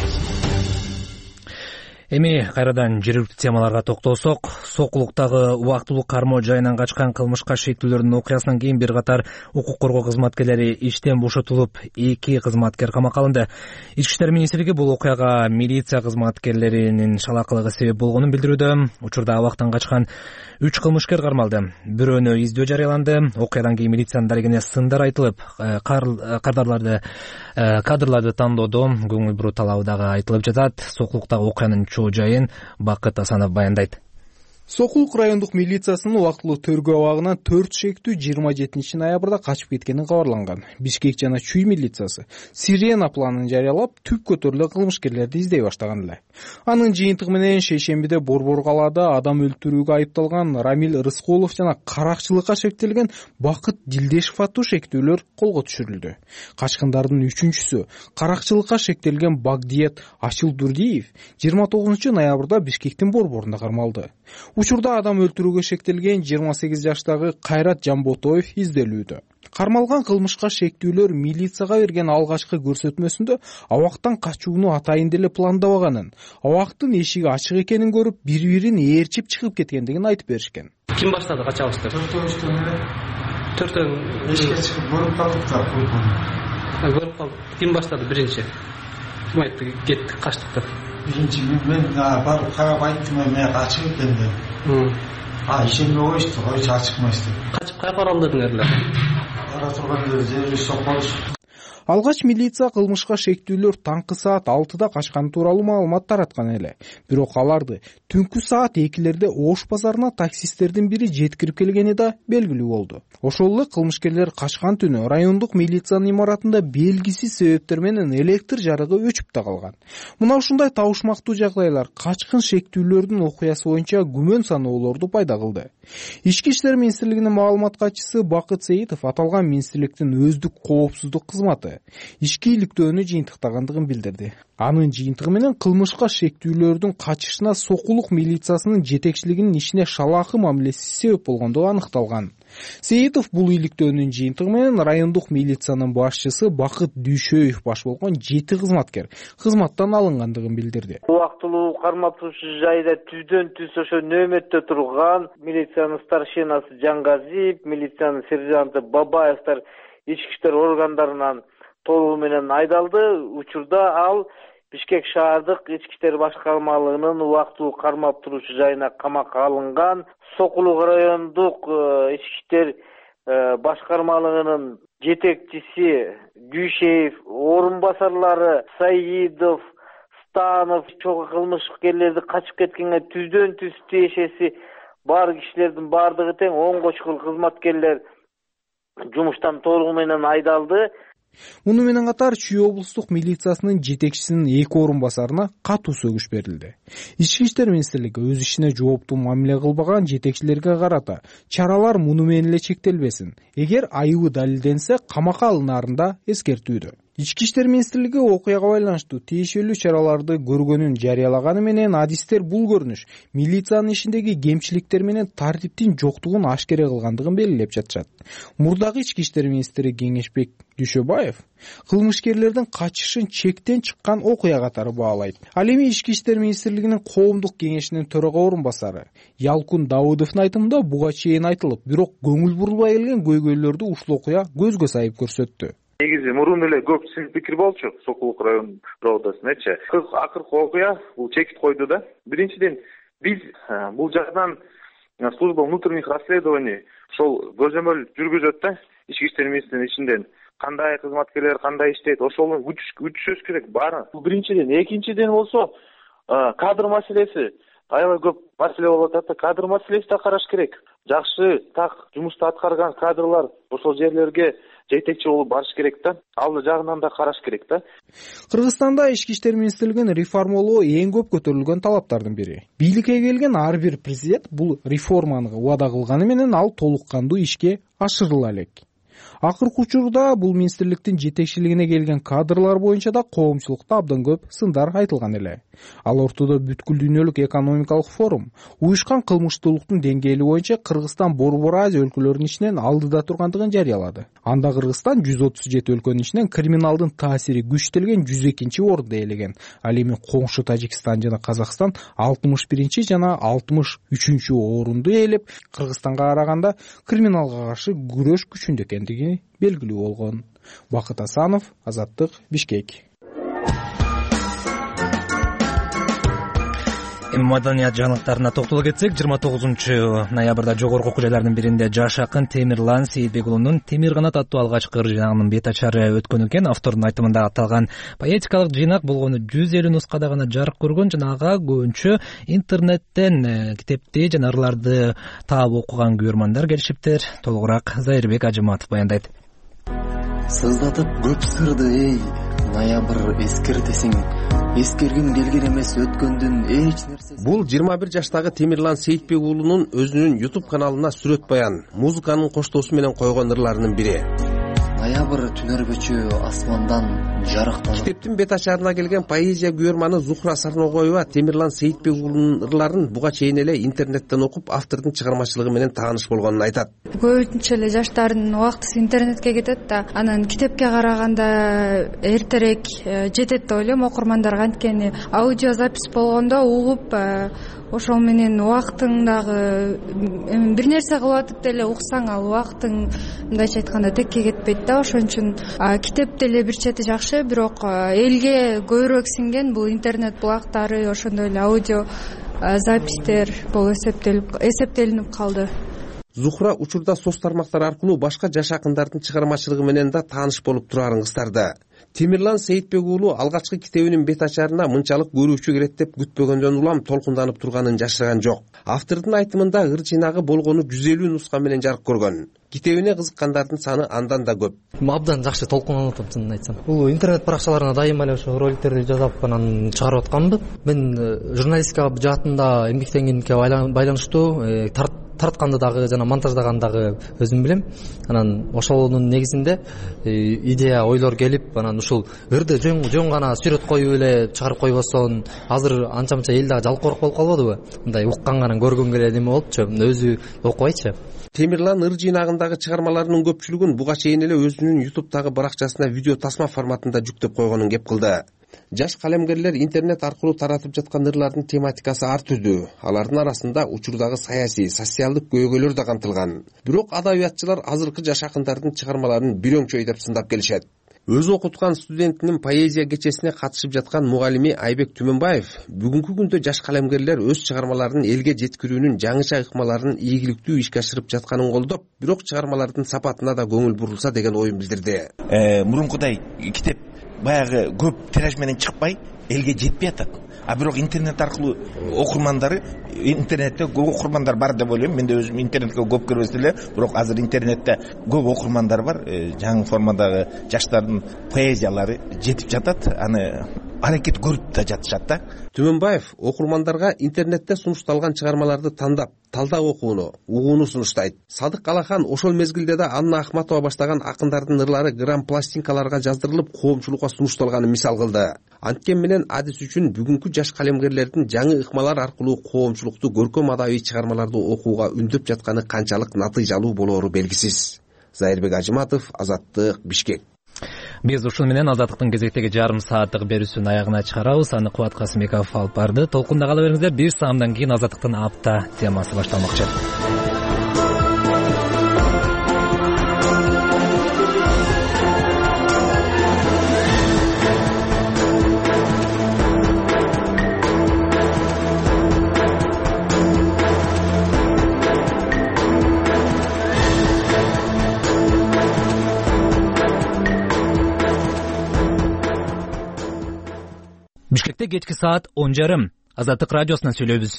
Эми кайрадан жергиликтүү темаларга токтолсок, Сокулуктагы убактылуу кармоо жайынан качкан кылмышка шектүүлөрдүн окуясынан кийин бир катар укук коргоо кызматкерлери иштен бошотулуп, эки кызматкер камакка алынды. Ички иштер министрлиги бул окуяга милиция кызматкерлеринин шалакылыгы себеп болгонун билдирүүдө. Учурда абактан качкан үч кылмышкер кармалды. Бирөөнө издөө жарыяланды. Окуядан кийин милициянын дарегине сындар айтылып, кадрларды кадрларды тандоодо көңүл буруу талабы дагы айтылып жатат. Сокулуктагы окуянын жайын Бакыт Асанов баяндайт. Сокулук райондук милициясынын убактылуу төргөө абагынан төрт шектүү жыйырма жетинчи ноябрда качып кеткени кабарланган. Бишкек жана Чүй милициясы Сирена планын жарыялап, түп көтөрүлө кылмышкерлерди издей баштаган эле. Анын жыйынтыгы менен шейшембиде Борбор калаада адам өлтүрүүгө айыпталган Рамил Рыскулов жана каракчылыкка шектелген Бакыт Дилдешев аттуу шектүүлөр колго түшүрүлдү. Качкындардын үчүнчүсү каракчылыкка шектелген Багдиет Ашилдурдиев жыйырма тогузунчу ноябрда Бишкектин Борборунда кармалды. Учурда адам өлтүрүүгө шектелген жыйырма сегиз жаштагы Кайрат Жамботоев изделүүдө. Кармалган кылмышка шектүүлөр милицияга берген алгачкы көрсөтмөсүндө абактан качууну атайын деле пландабаганын, абактын эшиги ачык экенин көрүп, бири-бирин ээрчип чыгып кеткендигин айтып беришкен. Ким баштады качабызды? Төртөөбүздөн эле. Төртөө эшикке чыгып көрүп калдык да. Көрүп калдык. Ким баштады биринчи? Ким айтты кеттик, качтык деп? Биринчи мен барып карап айттым, мен качып экен деп. А, ишенбей коюшту, койчу ачыкмайсыз деп. Качып кайра баралдыңар? Бара турганда жерге сокконуш. Алгач милиция кылмышка шектүүлөр таңкы саат алтыда качканы тууралуу маалымат тараткан эле. Бирок аларды түнкү саат экилерде Ош базарына таксисттердин бири жеткирип келгени да белгилүү болду. Ошол эле кылмышкерлер качкан түнү райондук милициянын имаратында белгисиз себептер менен электр жарыгы өчүп да калган. Мына ушундай табышмактуу жагдайлар качкын шектүүлөрдүн окуясы боюнча күмөн саноолорду пайда кылды. Ички иштер министрлигинин маалымат катчысы Бакыт Сейитов аталган министрликтин өздүк коопсуздук кызматы ички иликтөөнү жыйынтыктагандыгын билдирди. Анын жыйынтыгы менен кылмышка шектүүлөрдүн качышына Сокулук милициясынын жетекчилигинин ишине шалаакы мамилеси себеп болгондугу аныкталган. Сейитов бул иликтөөнүн жыйынтыгы менен райондук милициянын башчысы Бакыт Дүйшөев баш болгон жети кызматкер кызматтан алынгандыгын билдирди. Убактылуу кармап турушу жайда түздөн түз ошо нөөмөттө турган милициянын старшинасы Жангазиев, милициянын сержанты Бабаевтар ички иштер органдарынан толугу менен айдалды. Учурда ал Бишкек шаардык ички иштер башкармалыгынын убактылуу кармап турушу жайына камакка алынган. Сокулук райондук ички иштер башкармалыгынын жетекчиси Дүйшеев, орун басарлары Саидов, Станов чогуу кылмышкерлерди качып кеткенге түздөн түз тиешеси бар кишилердин бардыгы тең он кочкул кызматкерлер жумуштан толугу менен айдалды. Муну менен катар Чүй облустук милициясынын жетекчисинин эки орун басарына катуу сөгүш берилди. Ички иштер министрлиги өз ишине жооптуу мамиле кылбаган жетекчилерге карата чаралар муну менен эле чектелбесин, эгер айыбы далилденсе камакка алынаарын да эскертүүдө. Ички иштер министрлиги окуяга байланыштуу тиешелүү чараларды көргөнүн жарыялаганы менен адистер бул көрүнүш милициянын ишиндеги кемчиликтер менен тартиптин жоктугун ашкере кылгандыгын белгилеп жатышат. Мурдагы ички иштер министри Кеңешбек Дүйшөбаев кылмышкерлердин качышын чектен чыккан окуя катары баалайт. Ал эми ички иштер министрлигинин коомдук кеңешинин төрага орун басары Ялкун Давыдовдун айтымында буга чейин айтылып, бирок көңүл бурулбай келген көйгөйлөрдү ушул окуя көзгө сайып көрсөттү. Негизи мурун эле көп пикир болчу Сокулук район правдасынчы. Акыркы окуя бул чекит койду да. Биринчиден биз бул жактан служба внутренних расследований ошол көзөмөл жүргүзөт да. Ички иштер министрлигинин ичинен кандай кызматкерлер кандай иштейт, ошону күтүшөбүз керек баары. Бул биринчиден, экинчиден болсо кадр маселеси аябай көп маселе болуп атат. Кадр маселеси да караш керек. Жакшы так жумушту аткарган кадрлар ошол жерлерге жетекчи болуп барыш керек да. Ал жагынан да караш керек да. Кыргызстанда ички иштер министрлигин реформалоо эң көп көтөрүлгөн талаптардын бири. Бийликке келген ар бир президент бул реформаны убада кылганы менен ал толук кандуу ишке ашырыла элек. Акыркы учурда бул министрликтин жетекчилигине келген кадрлар боюнча да коомчулукта абдан көп сындар айтылган эле. Ал ортодо бүткүл дүйнөлүк экономикалык форум уюшкан кылмыштуулуктун деңгээли боюнча Кыргызстан Борбор Азия өлкөлөрүнүн ичинен алдыда тургандыгын жарыялады. Анда Кыргызстан жүз отуз жети өлкөнүн ичинен криминалдын таасири күчтөлгөн жүз экинчи орунду ээлеген. Ал эми коңшу Тажикстан жана Казакстан алтымыш биринчи жана алтымыш үчүнчү орунду ээлеп, Кыргызстанга караганда криминалга каршы күрөш күчүндө экендиги белгилүү болгон. Бакыт Асанов, Азаттык, Бишкек. Маданият жаңылыктарына токтоло кетсек, жыйырма тогузунчу ноябрда жогорку окуу жайлардын биринде жаш акын Темирлан Сейитбек уулунун Темир канат аттуу алгачкы ыр жыйнагынын бет ачары өткөн экен. Автордун айтымында аталган поэтикалык жыйнак болгону жүз элүү нускада гана жарык көргөн жана ага көбүнчө интернеттен китепти жана ырларды таап окуган көрөрмандар келишиптир. Толугураак Зайырбек Ажыматов баяндайт. Сыздатып көп сырды эй, ноябрь эскертесиң. Эскергим келген эмес өткөндүн эч нерсеси. Бул жыйырма бир жаштагы Темирлан Сейитбек уулунун өзүнүн YouTube каналына сүрөт баян, музыканын коштоосу менен койгон ырларынын бири. Ноябрь түнөрбөчү асмандан жарыктанып. Китептин бет ачарына келген поэзия күйөрманы Зухра Сарногоева Темирлан Сейитбек уулунун ырларын буга чейин эле интернеттен окуп, автордун чыгармачылыгы менен тааныш болгонун айтат. Көбүнчө эле жаштардын убактысы интернетке кетет да, анан китепке караганда эртерээк жетет деп ойлойм окурмандарга. Анткени аудио запись болгондо угуп, ошол менен убактың дагы бир нерсе кылып атып деле уксаң, ал убактың мындайча айтканда текке кетпейт да. Ошон үчүн китеп деле бир чети жакшы, бирок элге көбүрөөк сиңген бул интернет булактары, ошондой эле аудио запистер болуп эсептелип эсептелинип калды. Зухра учурда соц тармактар аркылуу башка жаш акындардын чыгармачылыгы менен да тааныш болуп турарын кыстарды. Темирлан Сейитбек уулу алгачкы китебинин бет ачарына мынчалык көрүүчү кирет деп күтпөгөндөн улам толкунданып турганын жашырган жок. Автордун айтымында ыр жыйнагы болгону жүз элүү нуска менен жарык көргөн. Китебине кызыккандардын саны андан да көп. Абдан жакшы толкунуп атам, чынын айтсам. Бул интернет баракчаларына дайыма эле ошо роликтерди жасап анан чыгарып атканбы. Мен журналистика жаатында эмгектенгенге байланыштуу тартканды дагы жана монтаждаганды дагы өзүм билем. Анан ошонун негизинде идея, ойлор келип, анан ушул ырды жөн жөн гана сүрөт коюп эле чыгарып койбосоң, азыр анча-мынча эл дагы жалкоорок болуп калбадыбы? Мындай укканга көргөнгө эле неме болупчу, өзү окубайчы. Темирлан ыр жыйнагындагы чыгармаларынын көпчүлүгүн буга чейин эле өзүнүн YouTube'дагы баракчасына видео тасма форматында жүктөп койгонун кеп кылды. Жаш калемгерлер интернет аркылуу таратып жаткан ырлардын тематикасы ар түрдүү. Алардын арасында учурдагы саясий, социалдык көйгөйлөр да камтылган. Бирок адабиятчылар азыркы жаш акындардын чыгармаларын бир өңчөй деп сындап келишет. Өзү окуткан студентинин поэзия кечесине катышып жаткан мугалими Айбек Түмөнбаев бүгүнкү күндө жаш калемгерлер өз чыгармаларын элге жеткирүүнүн жаңыча ыкмаларын ийгиликтүү ишке ашырып жатканын колдоп, бирок чыгармалардын сапатына да көңүл бурулса деген оюн билдирди. Мурункудай китеп баягы көп тираж менен чыкпай элге жетпей атат. А бирок интернет аркылуу окурмандары, интернетте көп окурмандар бар деп ойлойм. Мен да өзүм интернетке көп кирбес эле, бирок азыр интернетте көп окурмандар бар. Жаңы формадагы жаштардын поэзиялары жетип жатат. Аны аракет көрүп да жатышат да. Түмөнбаев окурмандарга интернетте сунушталган чыгармаларды тандап, талдап окууну, угууну сунуштайт. Садык Алахан ошол мезгилде да Анна Ахматова баштаган акындардын ырлары грамм пластинкаларга жаздырылып, коомчулукка сунушталганын мисал кылды. Анткени менен адис үчүн бүгүнкү жаш калемгерлердин жаңы ыкмалар аркылуу коомчулукту көркөм адабий чыгармаларды окууга үндөп жатканы канчалык натыйжалуу болоору белгисиз. Зайырбек Ажыматов, Азаттык, Бишкек. Биз ушун менен Азаттыктын кезектеги жарым сааттык берүүсүн аягына чыгарабыз. Аны Кубат Касымбеков алып барды. Толкунда кала бериңиздер. Бир саамдан кийин Азаттыктын апта темасы башталмакчы. Бишкекте кечки саат он жарым. Азаттык радиосунан сүйлөйбүз.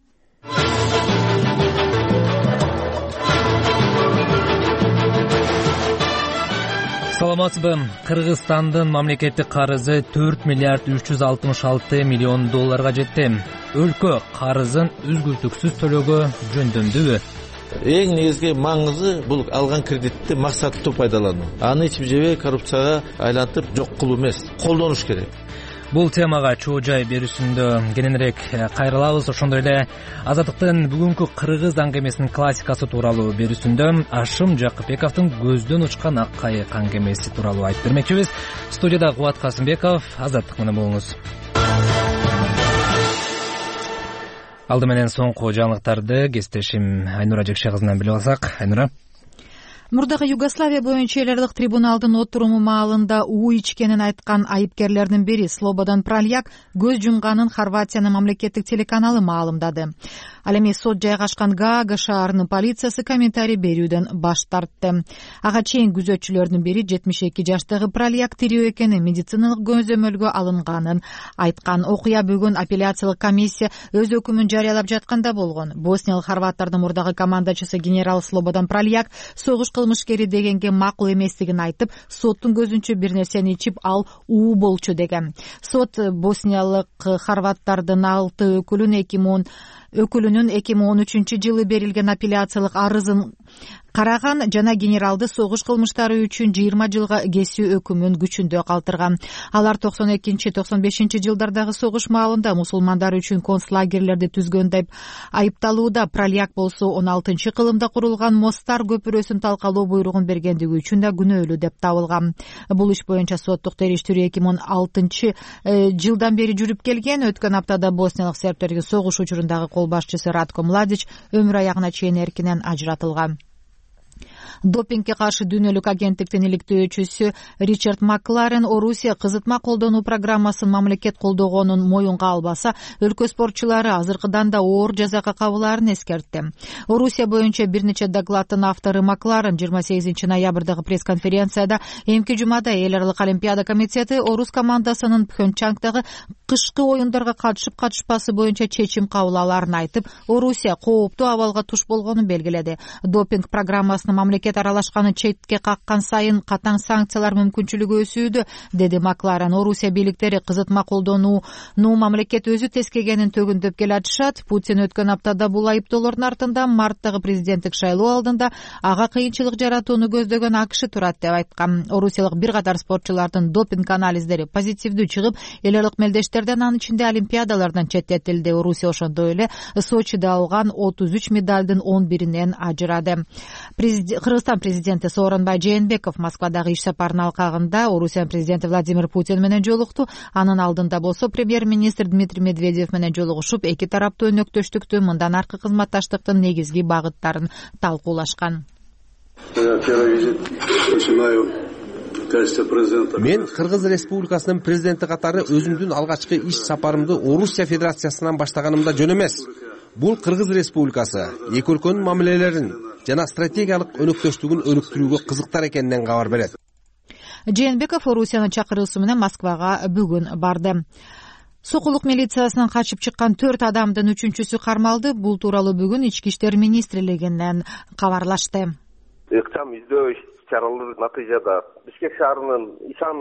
Саламатсызбы? Кыргызстандын мамлекеттик карызы төрт миллиард үч жүз алтымыш алты миллион долларга жетти. Өлкө карызын үзгүлтүксүз төлөөгө жөндөмдүбү? Эң негизги маңызы бул алган кредитти максаттуу пайдалануу. Аны ичип жебей коррупцияга айлантып жок кылуу эмес, колдонуш керек. Бул темага чоо жай берүүсүндө кененирээк кайрылабыз. Ошондой эле Азаттыктын бүгүнкү кыргыз аңгемесинин классикасы тууралуу берүүсүндө Ашым Жакыпбековдун көздөн учкан ак кайык аңгемеси тууралуу айтып бермекчибиз. Студияда Кубат Касымбеков, Азаттык менен болуңуз. Алды менен соңку жаңылыктарды кесиптешим Айнура Жекше кызынан билип алсак. Айнура. Мурдагы Югославия боюнча эл аралык трибуналдын отуруму маалында уу ичкенин айткан айыпкерлердин бири Слободан Праljak көз жумганын Хорватиянын мамлекеттик телеканалы маалымдады. Ал эми сот жайгашкан Гаага шаарынын полициясы комментарий берүүдөн баш тартты. Ага чейин күзөтчүлөрдүн бири жетимиш эки жаштагы Праljak тирүү экенин, медициналык көзөмөлгө алынганын айткан. Окуя бүгүн апелляциялык комиссия өз өкүмүн жарыялап жатканда болгон. Босниялык хорваттардын мурдагы командачысы генерал Слободан Праljak согуш кылмышкери дегенге макул эместигин айтып, соттун көзүнчө бир нерсени ичип, ал уу болчу деген. Сот босниялык хорваттардын алты өкүлүн эки миң өкүлүнүн эки миң он үчүнчү жылы берилген апелляциялык арызын караган жана генералды согуш кылмыштары үчүн жыйырма жылга кесүү өкүмүн күчүндө калтырган. Алар токсон экинчи токсон бешинчи жылдардагы согуш маалында мусулмандар үчүн концлагерлерди түзгөн деп айыпталууда. Праljak болсо он алтынчы кылымда курулган Мостар көпүрөсүн талкалоо буйругун бергендиги үчүн да күнөөлүү деп табылган. Бул иш боюнча соттук териштирүү эки миң алтынчы жылдан бери жүрүп келген. Өткөн аптада босниялык сербтерге согуш учурундагы кол башчысы Ратко Младич өмүр аягына чейин эркинен ажыратылган. Допингге каршы дүйнөлүк агенттиктин иликтөөчүсү Ричард Макларен Орусия кызытма колдонуу программасын мамлекет колдогонун моюнга албаса, өлкө спортчулары азыркыдан да оор жазага кабылаарын эскертти. Орусия боюнча бир нече докладдын автору Макларен жыйырма сегизинчи ноябрдагы пресс-конференцияда эмки жумада эл аралык олимпиада комитети Орус командасынын Пхенчангдагы кышкы оюндарга катышып катышпасы боюнча чечим кабыл алаарын айтып, Орусия кооптуу абалга туш болгонун белгиледи. Допинг программасына мамлекет аралашканы четке каккан сайын катаң санкциялар мүмкүнчүлүгү өсүүдө, деди Макларен. Орусия бийликтери кызытма колдонууну мамлекет өзү тескегенин төгүндөп келатышат. Путин өткөн аптада бул айыптоолордун артында марттагы президенттик шайлоо алдында ага кыйынчылык жаратууну көздөгөн АКШ турат деп айткан. Орусиялык бир катар спортчулардын допинг анализдери позитивдүү чыгып, эл аралык мелдештерден, анын ичинде олимпиадалардан четтетилди. Орусия ошондой эле Сочида алган отуз үч медалдын он биринен ажырады. Кыргызстан президенти Сооронбай Жээнбеков Москвадагы иш сапарынын алкагында Орусия президенти Владимир Путин менен жолукту. Анын алдында болсо премьер-министр Дмитрий Медведев менен жолугушуп, эки тараптуу өнөктөштүктү, мындан аркы кызматташтыктын негизги багыттарын талкуулашкан. Мен Кыргыз Республикасынын президенти катары өзүмдүн алгачкы иш сапарымды Орусия Федерациясынан баштаганымда жөн эмес. Бул Кыргыз Республикасы эки өлкөнүн мамилелерин жана стратегиялык өнөктөштүгүн өнүктүрүүгө кызыктар экенинен кабар берет. Жээнбеков Орусиянын чакыруусу менен Москвага бүгүн барды. Сокулук милициясынан качып чыккан төрт адамдын үчүнчүсү кармалды. Бул тууралуу бүгүн Ички иштер министрлигинен кабарлашты. Ыкчам издөө чаралары натыйжада Бишкек шаарынын Исанов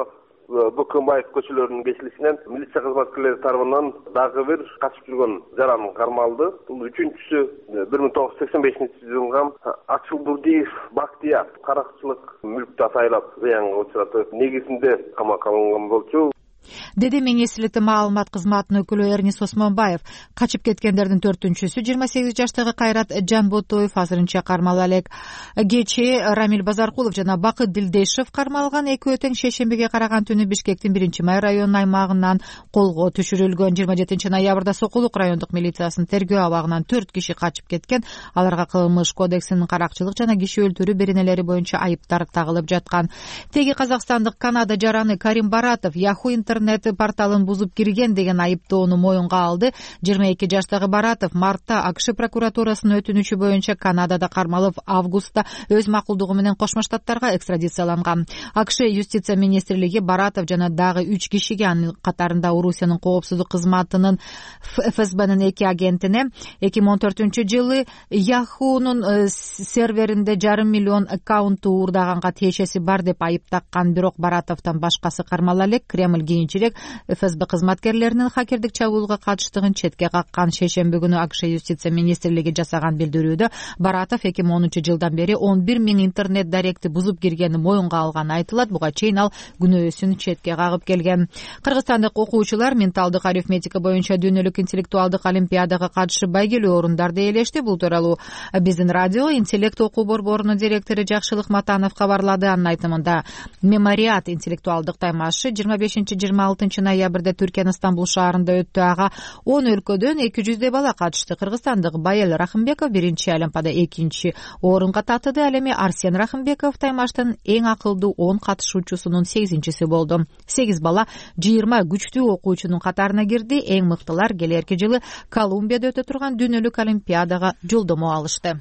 Бөкөнбаев көчөлөрүнүн кесилишинен милиция кызматкерлери тарабынан дагы бир качып жүргөн жаран кармалды. Бул үчүнчүсү бир миң тогуз жүз сексен бешинчи жылгы Ачылбурдиев Бактияр каракчылык мүлктү атайлап зыянга учураты негизинде камакка алынган болчу, деди Министрликтин маалымат кызматынын өкүлү Эрнис Осмонбаев. Качып кеткендердин төртүнчүсү жыйырма сегиз жаштагы Кайрат Жанботоев азырынча кармалып элек. Кечээ Рамил Базаркулов жана Бакыт Дилдешев кармалган. Экөө тең шейшембиге караган түнү Бишкектин биринчи май районунун аймагынан колго түшүрүлгөн. жыйырма жетинчи ноябрда Сокулук райондук милициясынын тергөө абагынан төрт киши качып кеткен. Аларга Кылмыш кодексинин каракчылык жана киши өлтүрүү беренелери боюнча айыптар тагылып жаткан. Теги казакстандык Канада жараны Карим Баратов Yahoo интернет порталын бузуп кирген деген айыптоону моюнга алды. жыйырма эки жаштагы Баратов мартта АКШ прокуратурасынын өтүнүчү боюнча Канадада кармалып, августта өз макулдугу менен Кошмо Штаттарга экстрадицияланган. АКШ юстиция министрлиги Баратов жана дагы үч кишиге, анын катарында Орусиянын коопсуздук кызматынын эф эс бнын эки агентине эки миң он төртүнчү жылы Yahoo'нун серверинде жарым миллион аккаунту уурдаганга тиешеси бар деп айып таккан. Бирок Баратовдон башкасы кармала элек. Кремль кийинчерээк эф эс бэ кызматкерлеринин хакердик чабуулга катыштыгын четке каккан. Шейшемби күнү АКШ юстиция министрлиги жасаган билдирүүдө Баратов эки миң онунчу жылдан бери он бир миң интернет даректи бузуп киргени моюнга алганы айтылат. Буга чейин ал күнөөсүн четке кагып келген. Кыргызстандык окуучулар менталдык арифметика боюнча дүйнөлүк интеллектуалдык олимпиадага катышып байгелүү орундарды ээлешти. Бул тууралуу биздин радио интеллект окуу борборунун директору Жакшылык Матанов кабарлады. Анын айтымында Мемориат интеллектуалдык таймашы жыйырма бешинчи жыйырма алтынчы ноябрда Түркиянын Стамбул шаарында өттү. Ага он өлкөдөн эки жүздөй бала катышты. Кыргызстандык Байел Рахымбеков биринчи олимпиада экинчи орунга татыды. Ал эми Арсен Рахымбеков таймаштын эң акылдуу он катышуучусунун сегизинчиси болду. сегиз бала жыйырма күчтүү окуучунун катарына кирди. Эң мыктылар келерки жылы Колумбияда өтө турган дүйнөлүк олимпиадага жолдомо алышты.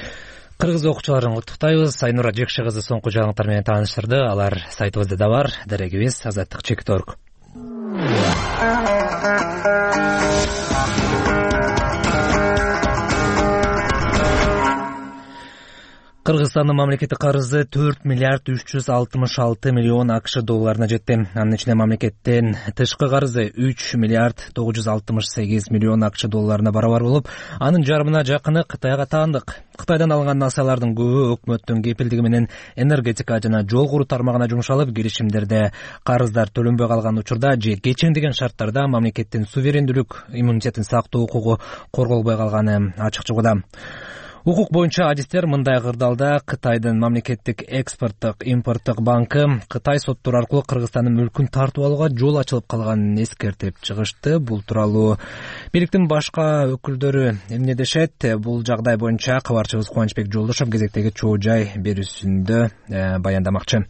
Кыргыз окуучуларын куттуктайбыз. Айнура Жекши кызы соңку жаңылыктар менен тааныштырды. Алар сайтыбызда да бар. Дарегибиз азаттык чек точка орг. Кыргызстандын мамлекеттик карызы төрт миллиард үч жүз алтымыш алты миллион АКШ долларына жетти. Анын ичинде мамлекеттен тышкы карызы үч миллиард тогуз жүз алтымыш сегиз миллион АКШ долларына барабар болуп, анын жарымына жакыны Кытайга таандык. Кытайдан алынган насыялардын көбү өкмөттүн кепилдиги менен энергетика жана жол куруу тармагына жумшалып, киришимдерде карыздар төлөнбөй калган учурда же кечиңдеген шарттарда мамлекеттин суверендүүлүк иммунитетин сактоо укугу корголбой калганы ачык чыгууда. Укук боюнча адистер мындай кырдаалда Кытайдын мамлекеттик экспорттук импорттук банкы Кытай соттор аркылуу Кыргызстандын мүлкүн тартып алууга жол ачылып калганын эскертип чыгышты. Бул тууралуу бийликтин башка өкүлдөрү эмне дешет? Бул жагдай боюнча кабарчыбыз Кубанычбек Жолдошов кезектеги чоо жай берүүсүндө баяндамакчы.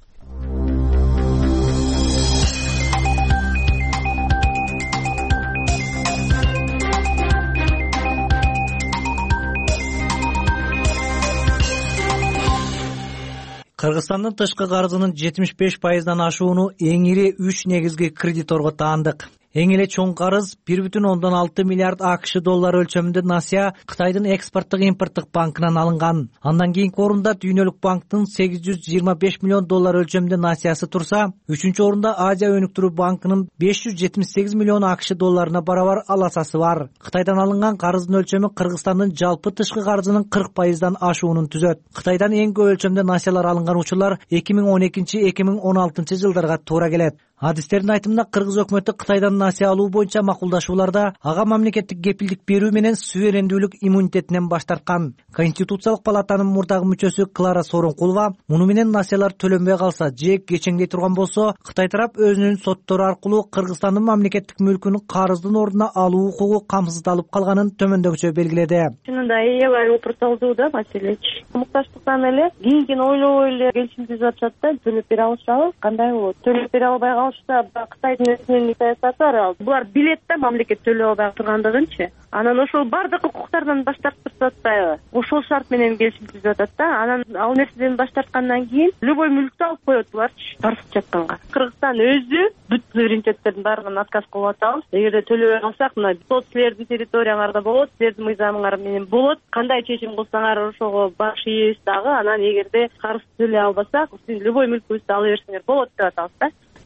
Кыргызстандын тышкы карызынын жетимиш беш пайыздан ашууну эң ири үч негизги кредиторго таандык. Эң эле чоң карыз бир бүтүн ондон алты миллиард АКШ доллары өлчөмүндө насыя Кытайдын экспорттук импорттук банкынан алынган. Андан кийинки орунда Дүйнөлүк банктын сегиз жүз жыйырма беш миллион доллар өлчөмүндө насыясы турса, үчүнчү орунда Азия өнүктүрүү банкынын беш жүз жетимиш сегиз миллион АКШ долларына барабар аласасы бар. Кытайдан алынган карыздын өлчөмү Кыргызстандын жалпы тышкы карызынын кырк пайыздан ашуунун түзөт. Кытайдан эң көп өлчөмдө насыялар алынган учурлар эки миң он экинчи — эки миң он алтынчы жылдарга туура келет. Адистердин айтымында Кыргыз өкмөтү Кытайдан насыя алуу боюнча макулдашууларда ага мамлекеттик кепилдик берүү менен суверендүүлүк иммунитетинен баш тарткан. Конституциялык палатанын мурдагы мүчөсү Клара Сооронкулова муну менен насыялар төлөнбөй калса же кечеңдей турган болсо, Кытай тарап өзүнүн соттору аркылуу Кыргызстандын мамлекеттик мүлкүн карыздын ордуна алуу укугу камсыздалып калганын төмөндөгүчө белгиледи. Чынында аябай опурталдуу да маселечи. Мукташтыктан эле кийинкини ойлобой эле келишим түзүп атышат да, төлөп бере алышабы, кандай болот? Төлөп бере албай Кытайдын өзүнүн саясаты бар. Булар билет да мамлекет төлөп албай тургандыгынчы. Анан ошол бардык укуктардан баш тартып атпайбы? Ошол шарт менен келишим түзүп атат да. Анан ал нерседен баш тарткандан кийин любой мүлктү алып коет буларчы тарсып жатканга. Кыргызстан өзү бүт суверенитеттердин баарынан отказ кылып атабыз. Эгерде төлөбөй калсак, мына сот силердин территорияңарда болот, силердин мыйзамыңар менен болот. Кандай чечим кылсаңар ошого баш ийебиз дагы. Анан эгерде карыз төлөй албасак, сиз любой мүлкүбүздү ала берсеңер болот деп атабыз да.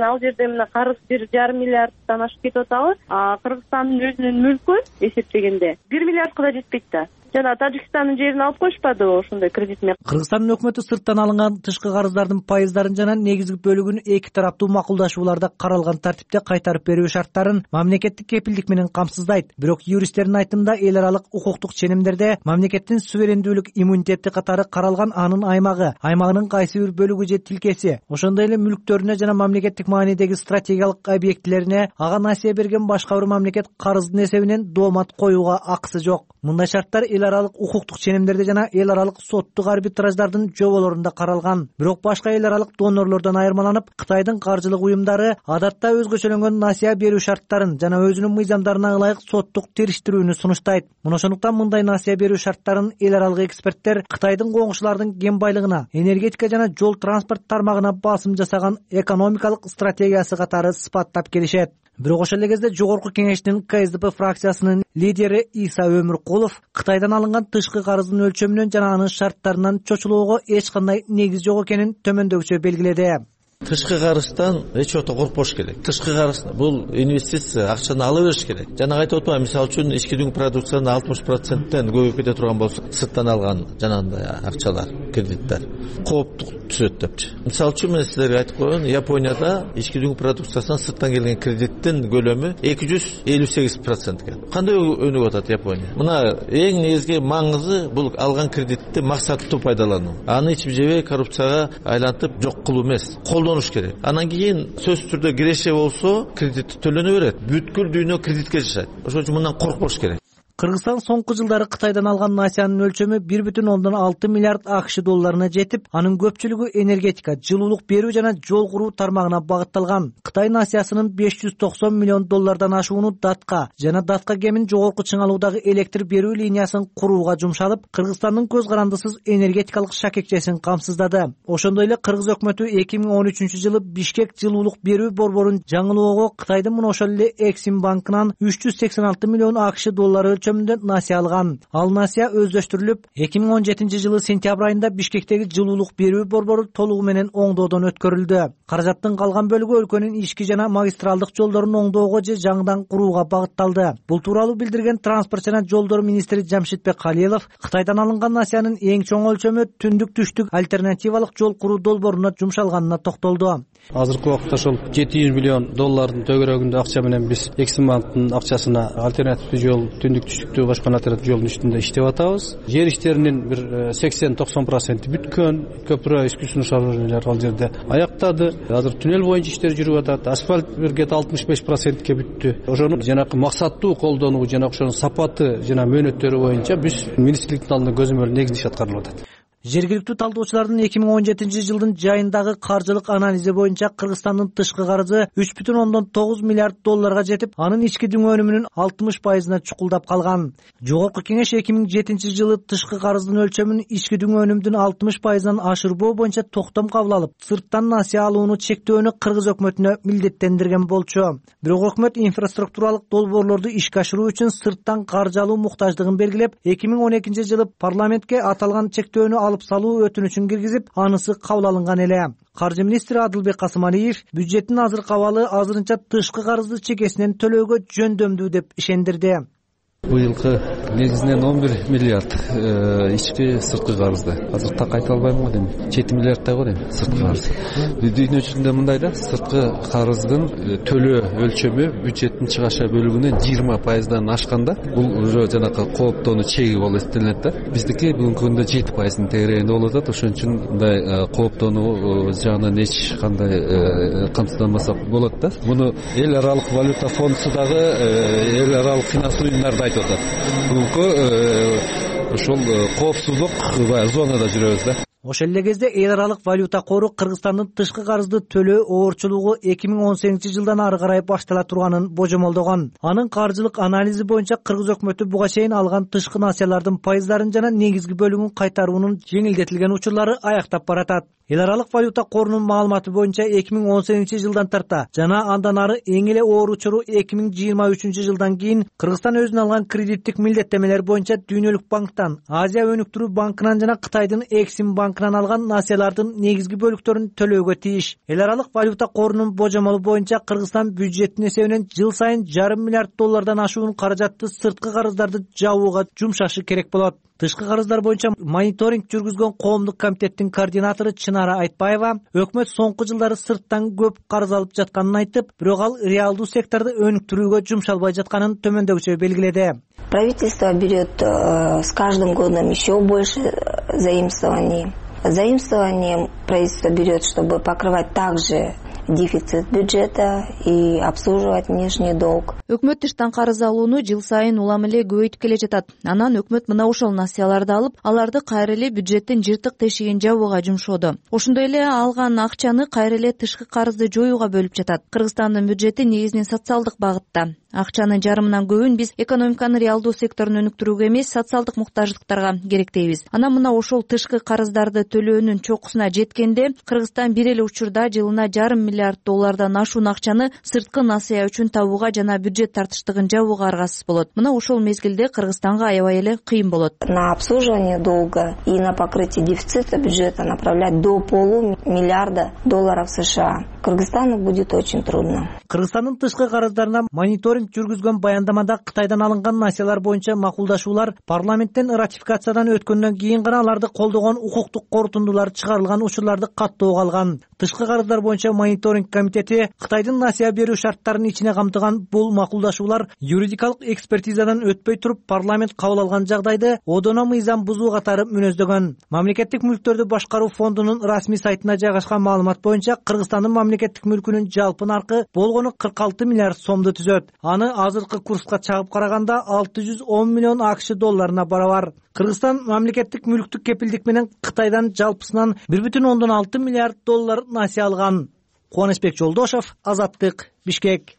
үчүн ал жерде мына карыз бир жарым миллиарддан ашып кетип атабы. А Кыргызстандын өзүнүн мүлкү эсептегенде бир миллиардка да жетпейт да. Жана Тажикстандын жерин алып коюшпадыбы ошондой кредит менен? Кыргызстандын өкмөтү сырттан алынган тышкы карыздардын пайыздарын жана негизги бөлүгүн эки тараптуу макулдашууларда каралган тартипте кайтарып берүү шарттарын мамлекеттик кепилдик менен камсыздайт. Бирок юристтердин айтымында эл аралык укуктук ченемдерде мамлекеттин суверендүүлүк иммунитети катары каралган анын аймагы, аймагынын кайсы бир бөлүгү же тилкеси, ошондой эле мүлктөрүнө жана мамлекеттик маанидеги стратегиялык объектилерине ага насыя берген башка бир мамлекет карыздын эсебинен доомат коюуга акысы жок. Мындай шарттар эл аралык укуктук ченемдерде жана эл аралык соттук арбитраждардын жоболорунда каралган. Бирок башка эл аралык донорлордон айырмаланып, Кытайдын каржылык уюмдары адатта өзгөчөлөнгөн насыя берүү шарттарын жана өзүнүн мыйзамдарына ылайык соттук териштирүүнү сунуштайт. Мына ошондуктан мындай насыя берүү шарттарын эл аралык эксперттер Кытайдын коңшулардын кен байлыгына, энергетика жана жол транспорт тармагына басым жасаган экономикалык стратегиясы катары сыпаттап келишет. Бирок ошол эле кезде жогорку кеңештин ка эс дэ пэ фракциясынын лидери Иса Өмүркулов Кытайдан алынган тышкы карыздын өлчөмүнөн жана анын шарттарынан чочулоого эч кандай негиз жок экенин төмөндөгүчө белгиледи. Тышкы карыздан эч жакта коркпош керек. Тышкы карыз бул инвестиция, акчаны ала бериш керек. Жана айтып атпаймынбы, мисалы үчүн ички дүң продукциянын алтымыш проценттен көбөйүп кете турган болсо, сырттан алган жанагындай акчалар, кредиттер кооптук түшөт депчи. Мисалы үчүн мен силерге айтып коеюн, Японияда ички дүң продукциясынан сырттан келген кредиттин көлөмү эки жүз элүү сегиз процент экен. Кандай өнүгүп атат Япония? Мына эң негизги маңызы бул алган кредитти максаттуу пайдалануу. Аны ичип жебей коррупцияга айлантып жок кылуу эмес. Керек. Анан кийин сөзсүз түрдө киреше болсо кредит төлөнө берет. Бүткүл дүйнө кредитке жашайт. Ошон үчүн мындан коркпош керек. Кыргызстан соңку жылдары Кытайдан алган насиянын өлчөмү бир бүтүн ондон алты миллиард акш долларына жетип, анын көпчүлүгү энергетика, жылуулук берүү жана жол куруу тармагына багытталган. Кытай насиясынын беш жүз токсон миллион доллардан ашууну датка жана датка кемин жогорку чыңалуудагы электр берүү линиясын курууга жумшалып, Кыргызстандын көз карандысыз энергетикалык шакекчесин камсыздады. Ошондой эле Кыргыз өкмөтү эки миң он үчүнчү жылы Бишкек жылуулук берүү борборун жаңылоого Кытайдын мына ошол эле Эксим банкынан үч жүз сексен алты миллион акш доллары өлчөмүндө насыя алган. Ал насыя өздөштүрүлүп, эки миң он жетинчи жылы сентябрь айында Бишкектеги жылуулук берүү борбору толугу менен оңдоодон өткөрүлдү. Каражаттын калган бөлүгү өлкөнүн ички жана магистралдык жолдорун оңдоого же жаңыдан курууга багытталды. Бул тууралуу билдирген транспорт жана жолдор министри Жамшитбек Калиев Кытайдан алынган насыянын эң чоң өлчөмү түндүк-түштүк альтернативалык жол куруу долбооруна жумшалганына токтолду. Азыркы убакытта ошол жети жүз миллион доллардын төгөрөгүндө акча менен биз Эксим банктын акчасына альтернативдүү жол, түндүк-түштүктүү башка альтернативдүү жолдун үстүндө иштеп атабыз. Жер иштеринин бир сексен токсон проценти бүткөн. Көпүрө искусственный сооружениялар ал жерде аяктады. Азыр туннель боюнча иштер жүрүп атат. Асфальт бир где-то алтымыш беш процентке бүттү. Ошону жанакы максаттуу колдонуу жана ошонун сапаты жана мөөнөттөрү боюнча биз министрликтин алдында көзөмөл негизинде иш аткарылып атат. Жергиликтүү талдоочулардын эки миң он жетинчи жылдын жайындагы каржылык анализи боюнча Кыргызстандын тышкы карызы үч бүтүн ондон тогуз миллиард долларга жетип, анын ички дүң өнүмүнүн алтымыш пайызына чукулдап калган. Жогорку кеңеш эки миң жетинчи жылы тышкы карыздын өлчөмүн ички дүң өнүмдүн алтымыш пайызынан ашырбоо боюнча токтом кабыл алып, сырттан насыя алууну чектөөнү Кыргыз өкмөтүнө милдеттендирген болчу. Бирок өкмөт инфраструктуралык долбоорлорду ишке ашыруу үчүн сырттан каржы алуу муктаждыгын белгилеп, эки миң он экинчи жылы парламентке аталган чектөөнү алып салуу өтүнүчүн киргизип, анысы кабыл алынган эле. Каржы министри Адылбек Касымалиев бюджеттин азыркы абалы азырынча тышкы карызды чекесинен төлөөгө жөндөмдүү деп ишендирди. Быйылкы негизинен он бир миллиард ички сырткы карызды. Азыр так айта албайм го дейм. жети миллиардтай го дейм сырткы карыз. Дүйнө жүзүндө мындай да, сырткы карыздын төлөө өлчөмү бюджеттин чыгаша бөлүгүнүн жыйырма пайыздан ашканда, бул уже жанакы кооптонуу чеги болуп эсептелет да. Биздики бүгүнкү күндө жети пайыздын тегерегинде болуп атат. Ошон үчүн мындай кооптонуу жагынан эч кандай камсызданбаса болот да. Муну эл аралык валюта фондусу дагы эл аралык финанстык уюмдар айтып атат. Бүгүнкү ошол коопсуздук зонада жүрөбүз да. Ошол эле кезде эл аралык валюта кору Кыргызстандын тышкы карызды төлөө оорчулугу эки миң он сегизинчи жылдан ары карай баштала турганын божомолдогон. Анын каржылык анализи боюнча Кыргыз өкмөтү буга чейин алган тышкы насыялардын пайыздарын жана негизги бөлүгүн кайтаруунун жеңилдетилген учурлары аяктап баратат. эл аралык валюта корунун маалыматы боюнча эки миң он сегизинчи жылдан тарта жана андан ары эң эле оор учуру эки миң жыйырма үчүнчү жылдан кийин Кыргызстан өзүнө алган кредиттик милдеттемелер боюнча Дүйнөлүк банктан, Азия өнүктүрүү банкынан жана Кытайдын Эксим банкынан алган насыялардын негизги бөлүктөрүн төлөөгө тийиш. Эл аралык валюта корунун божомолу боюнча Кыргызстан бюджетинин эсебинен жыл сайын жарым миллиард доллардан ашуун каражатты сырткы карыздарды жабууга жумшашы керек болот. Тышкы карыздар боюнча мониторинг жүргүзгөн коомдук комитеттин координатору Чынара Айтбаева өкмөт соңку жылдары сырттан көп карыз алып жатканын айтып, бирок ал реалдуу секторду өнүктүрүүгө жумшалбай жатканын төмөндөгүчө белгиледи. Правительство берет с каждым годом еще больше заимствований. Заимствование правительство берет, чтобы покрывать также дефицит бюджета и обслуживать внешний долг. Өкмөт тыштан карыз алууну жыл сайын улам эле көбөйтүп келе жатат. Анан өкмөт мына ошол насыяларды алып, аларды кайра эле бюджеттин жыртык тешигин жабууга жумшоодо. Ошондой эле алган акчаны кайра эле тышкы карызды жоюуга бөлүп жатат. Кыргызстандын бюджети негизинен социалдык багытта. Акчанын жарымынан көбүн биз экономиканын реалдуу секторун өнүктүрүүгө эмес, социалдык муктаждыктарга керектейбиз. Анан мына ошол тышкы карыздарды төлөөнүн чокусуна жеткенде Кыргызстан бир эле учурда жылына жарым миллиард доллардан ашуун акчаны сырткы насыя үчүн табууга жана бюджет тартыштыгын жабууга аргасыз болот. Мына ошол мезгилде Кыргызстанга аябай эле кыйын болот. На обслуживание долга и на покрытие дефицита бюджета направлять до полумиллиарда долларов США. Кыргызстану будет очень трудно. Кыргызстандын тышкы карыздарына мониторинг жүргүзгөн баяндамада Кытайдан алынган насыялар боюнча макулдашуулар парламенттен ратификациядан өткөндөн кийин гана аларды колдогон укуктук корутундулар чыгарылган учурларды каттоого алган. Тышкы карыздар боюнча мониторинг комитети Кытайдын насыя берүү шарттарынын ичине камтыган бул макулдашуулар юридикалык экспертизадан өтпөй туруп парламент кабыл алган жагдайды одоно мыйзам бузуу катары мүнөздөгөн. Мамлекеттик мүлктөрдү башкаруу фондунун расмий сайтына жайгашкан маалымат боюнча Кыргызстандын мамлекеттик мүлкүнүн жалпы наркы болгону кырк алты миллиард сомду түзөт. Аны азыркы курска чагып караганда алты жүз он миллион акш долларына барабар. Кыргызстан мамлекеттик мүлктүк кепилдик менен Кытайдан жалпысынан бир бүтүн ондон алты миллиард доллар насыя алган. Кубанычбек Жолдошов, Азаттык, Бишкек.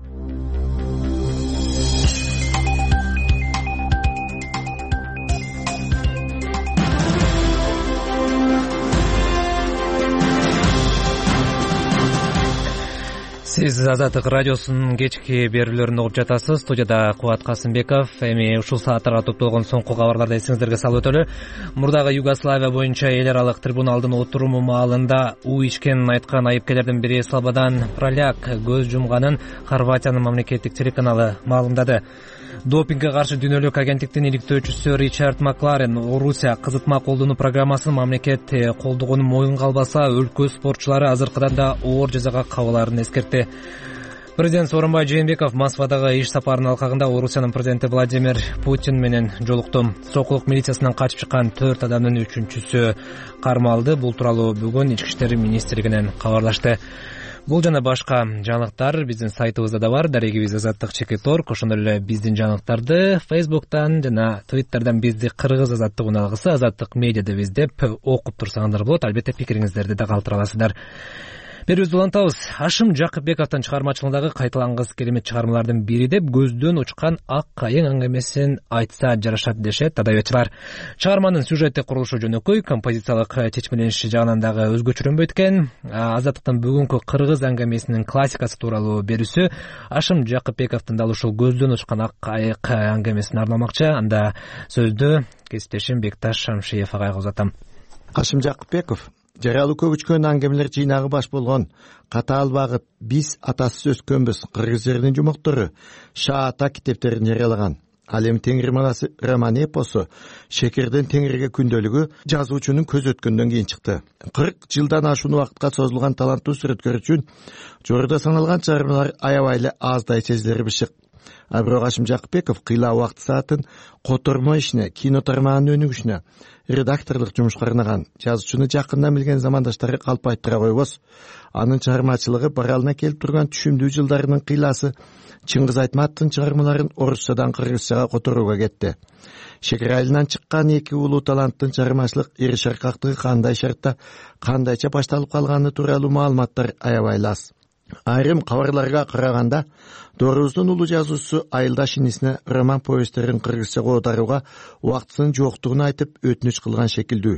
Сиз Азаттык радиосунун кечки берүүлөрүн угуп жатасыз. Студияда Кубат Касымбеков. Эми ушул сааттарга топтолгон соңку кабарларды эсиңиздерге салып өтөлү. Мурдагы Югославия боюнча эл аралык трибуналдын отуруму маалында у ичкенин айткан айыпкерлердин бири Слободан Праляк көз жумганын Хорватиянын мамлекеттик телеканалы маалымдады. Допингге каршы дүйнөлүк агенттиктин иликтөөчүсү Ричард Макларен Орусия кызытма колдонуу программасын мамлекет колдогонун моюнга албаса, өлкө спортчулары азыркыдан да оор жазага кабылаарын эскертти. Президент Сооронбай Жээнбеков Москвадагы иш сапарынын алкагында Орусиянын президенти Владимир Путин менен жолукту. Сокулук милициясынан качып чыккан төрт адамдын үчүнчүсү кармалды. Бул тууралуу бүгүн Ички иштер министрлигинен кабарлашты. Бул жана башка жаңылыктар биздин сайтыбызда да бар. Дарегибиз Азаттык чекит точка орг. Ошондой эле биздин жаңылыктарды Facebook'тан жана Twitter'дан бизди Кыргыз Азаттык уналгысы Азаттык медиада биз деп окуп турсаңыздар болот. Албетте пикириңиздерди да калтыра аласыздар. Берүүбүздү улантабыз. Ашым Жакыпбековдун чыгармачылыгындагы кайталангыс керемет чыгармалардын бири деп көздөн учкан ак кайың аңгемесин айтса жарашат дешет адабиятчылар. Чыгарманын сюжеттик курулушу жөнөкөй, композициялык чечмелениши жагынан дагы өзгөчөрөнбөйт экен. Азаттыктын бүгүнкү кыргыз аңгемесинин классикасы тууралуу берүүсү Ашым Жакыпбековдун дал ушул көздөн учкан ак кайык аңгемесин арналмакчы. Анда сөздү кесиптешим Бекташ Шамшиев агайга узатам. Ашым Жакыпбеков жаралуу көгүчкөн аңгемелер жыйнагы баш болгон Катаал багыт биз атасыз өскөнбүз кыргыз жеринин жумоктору Шаата китептерин жарыялаган. Ал эми Теңир манасы роман эпосу Шекерден Теңирге күндөлүгү жазуучунун көз өткөндөн кийин чыкты. кырк жылдан ашуун убакытка созулган таланттуу сүрөткөр үчүн жогоруда саналган чыгармалар аябай эле аздай сезилери бышык. А бирок Ашым Жакыпбеков кыйла убакыт саатын котормо ишине, кино тармагынын өнүгүшүнө, редакторлук жумушка арнаган. Жазуучуну жакындан билген замандаштары калп айттыра койбос. Анын чыгармачылыгы баралына келип турган түшүмдүү жылдарынын кыйласы Чыңгыз Айтматовдун чыгармаларын орусчадан кыргызчага которууга кетти. Шекер айылынан чыккан эки улуу таланттын чыгармачылык эр шаркактыгы кандай шартта, кандайча башталып калганы тууралуу маалыматтар аябай аз. Айрым кабарларга караганда, Доорубуздун улуу жазуучусу Айылдаш инисине роман повесттерин кыргызчага оодарууга убактысынын жоктугун айтып өтүнүч кылган шекилдүү.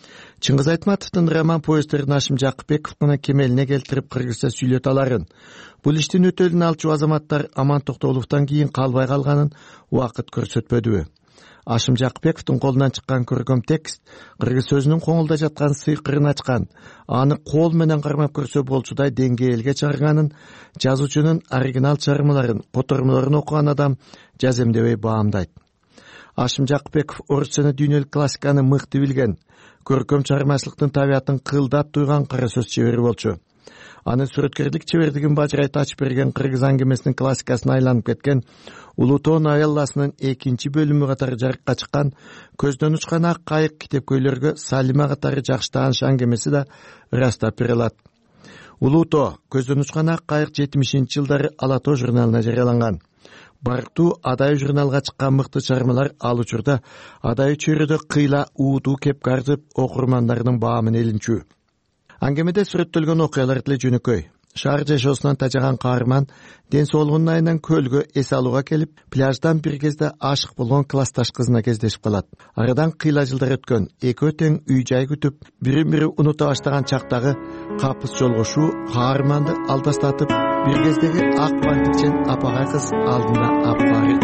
Чыңгыз Айтматовдун роман повесттерин Ашим Жакыпбековдун кемелине келтирип кыргызча сүйлөт аларын, бул иштин өтөлүн алчу азаматтар Аман Токтооловдон кийин калбай калганын убакыт көрсөтпөдүбү? Ашим Жакыпбековдун колунан чыккан көркөм текст кыргыз сөзүнүн коңулда жаткан сыйкырын ачкан, аны кол менен кармап көрсө болчудай деңгээлге чыгарганын, жазуучунун оригинал чыгармаларын, котормолорун окуган адам жаз эмдебей баамдайт. Ашим Жакыпбеков орус жана дүйнөлүк классиканы мыкты билген, көркөм чыгармачылыктын табиятын кылдап туйган кара сөз чебери болчу. Аны сүрөткерлик чебердигин бажырайт ачып берген кыргыз аңгемесинин классикасына айланып кеткен Улуу тоо новелласынын экинчи бөлүмү катары жарыкка чыккан Көздөн учкан ак кайык китепкөйлөргө Салима катары жакшы тааныш аңгемеси да ырастап бере алат. Улуу тоо Көздөн учкан ак кайык жетимишинчи жылдары Ала тоо журналына жарыяланган. Барктуу Адай журналга чыккан мыкты чыгармалар ал учурда Адай чөйрөдө кыйла уутуу кеп картып окурмандарынын баамын элинчү. Аңгемеде сүрөттөлгөн окуялар деле жөнөкөй. Шаар жашоосунан тажаган каарман ден соолугунун айынан көлгө эс алууга келип, пляждан бир кезде ашык болгон классташ кызына кездешип калат. Арадан кыйла жылдар өткөн, экөө тең үй жай күтүп, бирин бири унута баштаган чактагы капыс жолгошуу каарманды алдастатып, бир кездеги ак бантикчен апагай кыз алдында аппары.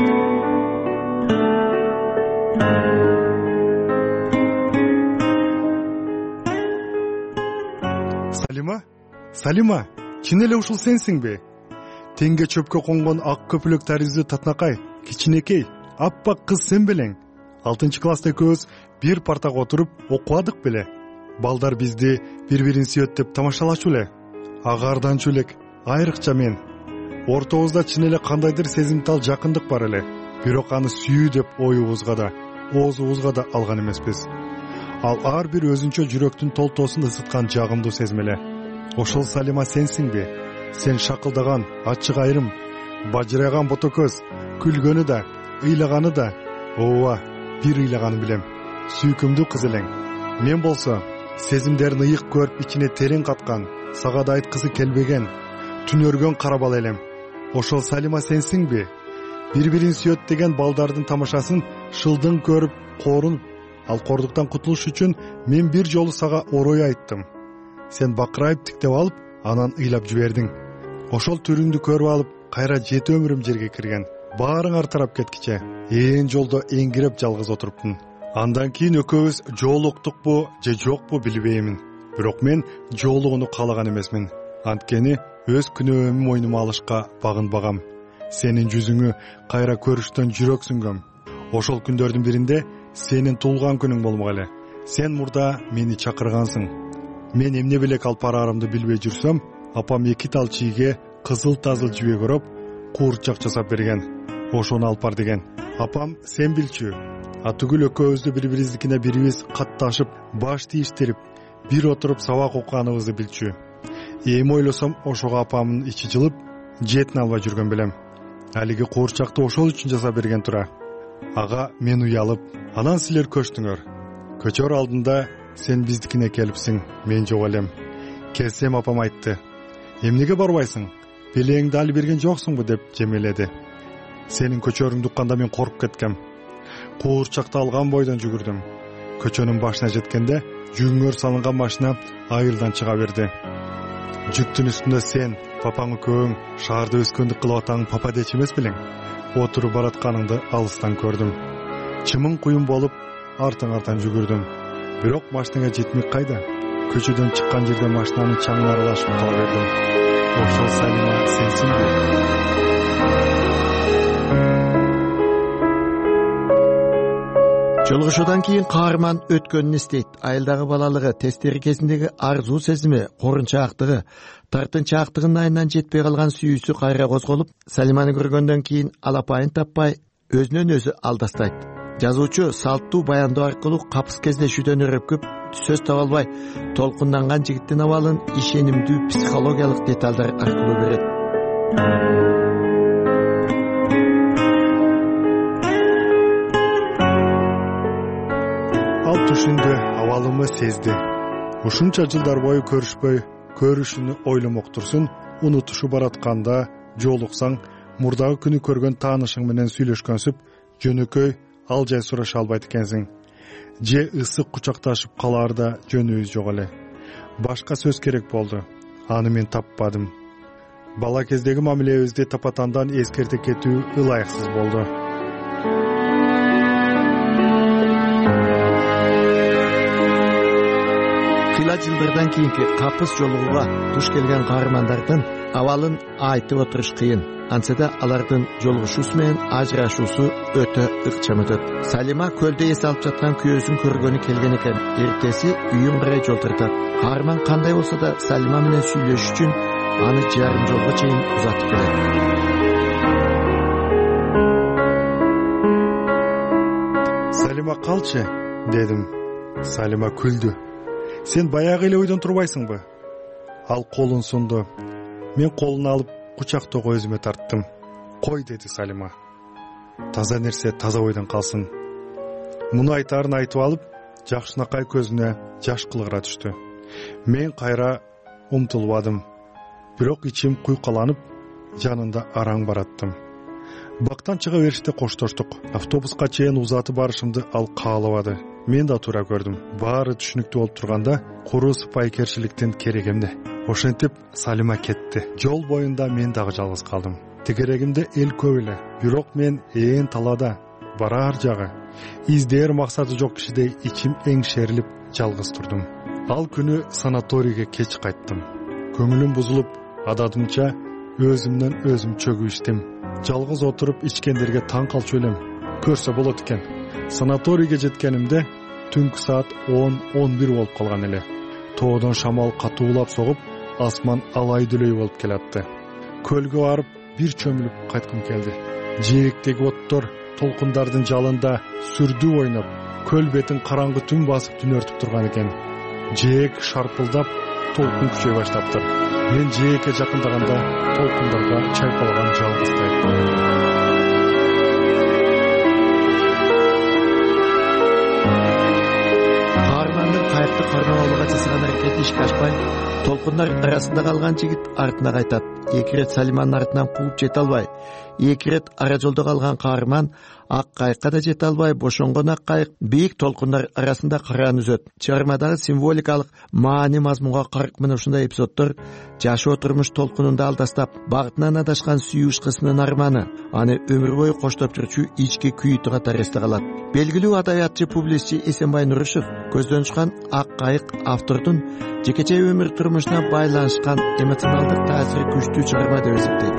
Салима? Салима, чын эле ушул сенсиңби? Теңге чөпкө конгон ак көпөлөк таризүү татнакай, кичинекей, аппак кыз сен белең. алтынчы класста экөөбүз бир партага отуруп окубадык беле. Балдар бизди бири-бирин сүйөт тамашалачу эле. Агарданчу элек, айрыкча мен. Ортобузда чын эле кандайдыр сезимтал жакындык бар эле. Бирок аны сүйүү деп оюбузга да, оозубузга да алган эмеспиз. Ал ар бир өзүнчө жүрөктүн толтоосун ысыткан жагымдуу сезим эле. Ошол Салима сенсиңби? Сен шакылдаган, ачык айрым, бажырайган ботокөз, күлгөнү да, ыйлаганы да, ооба, бир ыйлаганын билем. Сүйкүмдүү кыз элең. Мен болсо, сезимдерин ыйык көрүп ичине терең каткан, сага да айткысы келбеген, түнөргөн кара бала элем. Ошол Салима сенсиңби? Бири-бирин сүйөт деген балдардын тамашасын шылдың көрүп, корунуп, ал кордуктан кутулуш үчүн мен бир жолу сага орой айттым. Сен бакырайып тиктеп алып, анан ыйлап жибердиң. Ошол түрүңдү көрүп алып, кайра жети өмүрүм жерге кирген. Баарыңар тарап кеткиче, ээн жолдо эңгирип жалгыз отуруптун. Андан кийин экөөбүз жоолуктукпу же жокпу билбеймин. Бирок мен жоолугуну каалаган эмесмин. Анткени өз күнөөмдү мойнума алышка багынбагам. Сенин жүзүңү кайра көрүштөн жүрөк сүнгөм. Ошол күндөрдүн биринде сенин туулган күнүң болмок эле. Сен мурда мени чакыргансың. Мен эмне белек алып бараарымды билбей жүрсөм, апам эки тал чийге кызыл тазыл жибек ороп, куурчак жасап берген. Ошону алып бар деген. Апам сен билчү. Атүгүл экөөбүздү бири-бирибиздикине бирибиз катташып, баш тийиштирип, бир отуруп сабак окуганыбызды билчү. Эми ойлосом, ошого апамдын ичи жылып, жетін албай жүргөн белем. Алиги куурчакты ошол үчүн жасап берген тура. Ага мен уялып, анан силер көчтүңөр. Көчөр алдында сен биздикине келипсиң, мен жок элем. Келсем апам айтты. Эмнеге барбайсың? Белеңди али берген жоксуңбу деп жемеледи. Сенин көчөрүңдү укканда мен коркуп кеткем. Куурчакты алган бойдон жүгүрдүм. Көчөнүн башына жеткенде жүгүңөр салынган машина айылдан чыга берди. Жүктүн үстүндө сен, папаң экөөң шаарда өскөндүк кылып атаң папа дечи эмес белең. Отуруп баратканыңды алыстан көрдүм. Чымың куюм болуп, артың-артан жүгүрдүм. Бирок машинага жетмек кайда? Көчөдөн чыккан жерде машинанын чаңына аралашып кала бердим. Ошол Салима сенсиңби? Жолгошуудан кийин каарман өткөнүн эстейт. Айылдагы балалыгы, тесттери кезиндеги арзуу сезими, корунчаактыгы, тартынчаактыгынын айынан жетпей калган сүйүүсү кайра козголуп, Салиманы көргөндөн кийин алапайын таппай, өзүнөн өзү алдастайт. Жазуучу салттуу баяндоо аркылуу капыс кездешүүдөн өрөкүп, сөз таба албай толкунданган жигиттин абалын ишенимдүү психологиялык деталдар аркылуу берет. Ал түшүндү, абалымы сезди. Ушунча жылдар бою көрүшпөй, көрүшүнү ойломок турсун, унутушу баратканда жолуксаң, мурдагы күнү көргөн таанышың менен сүйлөшкөнсүп, жөнөкөй ал жай сураша албайт экенсиң. же ысык кучакташып калаарда жөнүбүз жок эле. Башка сөз керек болду. Аны мен таппадым. Бала кездеги мамилебизди тапатандан эскерте кетүү ылайыксыз болду. Кыйла жылдардан кийинки капыс жолугуга туш келген каармандардын абалын айтып отуруш кыйын. Антса да алардын жолугушуусу менен ажырашуусу өтө ыкчам өтөт. Салима көлдө эс алып жаткан күйөөсүн көргөнү келген экен. Эртеси үйүн карай жол тартат. Каарман кандай болсо да Салима менен сүйлөшүш үчүн аны жарым жолго чейин узатып келет. Салима калчы, дедим. Салима күлдү. Сен баягы эле ойдон турбайсыңбы? Ал колун сунду. Мен колун алып кучактоого өзүмө тарттым. Кой, деди Салима. Таза нерсе таза ойдон калсын. Муну айтаарын айтып алып, жакшынакай көзүнө жаш кылгыра түштү. Мен кайра умтулбадым. Бирок ичим куйкаланып, жанында араң бараттым. Бактан чыга бериште коштоштук. Автобуска чейин узатып барышымды ал каалабады. Мен да туура көрдүм. Баары түшүнүктүү болуп турганда, куру сыпайкерчиликтин керек эмне? Ошентип Салима кетти. Жол боюнда мен дагы жалгыз калдым. Тегерегимде эл көп эле. Бирок мен ээн талада, барар жагы, издээр максаты жок кишидей ичим эңшерилип жалгыз турдум. Ал күнү санаторийге кеч кайттым. Көңүлүм бузулуп, адатымча өзүмдөн өзүм чөгүп иштим. Жалгыз отуруп ичкендерге таң калчу элем. Көрсө болот экен. Санаторийге жеткенимде түнкү саат он он бир болуп калган эле. Тоодон шамал катуулап согуп, асман алай дүлөй болуп келатты. Көлгө барып, бир чөмүлүп кайткым келди. Жээктеги оттор толкундардын жалында сүрдүү ойноп, көл бетин караңгы түн басып түнөртүп турган экен. Жээк шарпылдап, толкун күчөй баштаптыр. Мен жээкке жакындаганда толкундарга чайпалган жалгыздай. Кайыкты кармап алууга жасаган аракети ишке ашпай, толкундар арасында калган жигит артына кайтат. Эки ирет Салиманын артынан кууп жете албай, эки ирет ара жолдо калган каарман ак кайыкка да жете албай, бошонгон ак кайык бийик толкундар арасында караан үзөт. Чыгармадагы символикалык маани мазмунга карк менен ушундай эпизоддор жашоо турмуш толкунунда алдастап, багытынан адашкан сүйүүш кызынын арманы, аны өмүр бою коштоп жүрчү ички күйүтү катары эсте калат. Белгилүү адабиятчы, публицистчи Эсенбай Нурушев көздөн чыккан ак кайык автордун жекече өмүр турмушуна байланышкан эмоционалдык таасири күчтүү чыгарма деп эсептейт.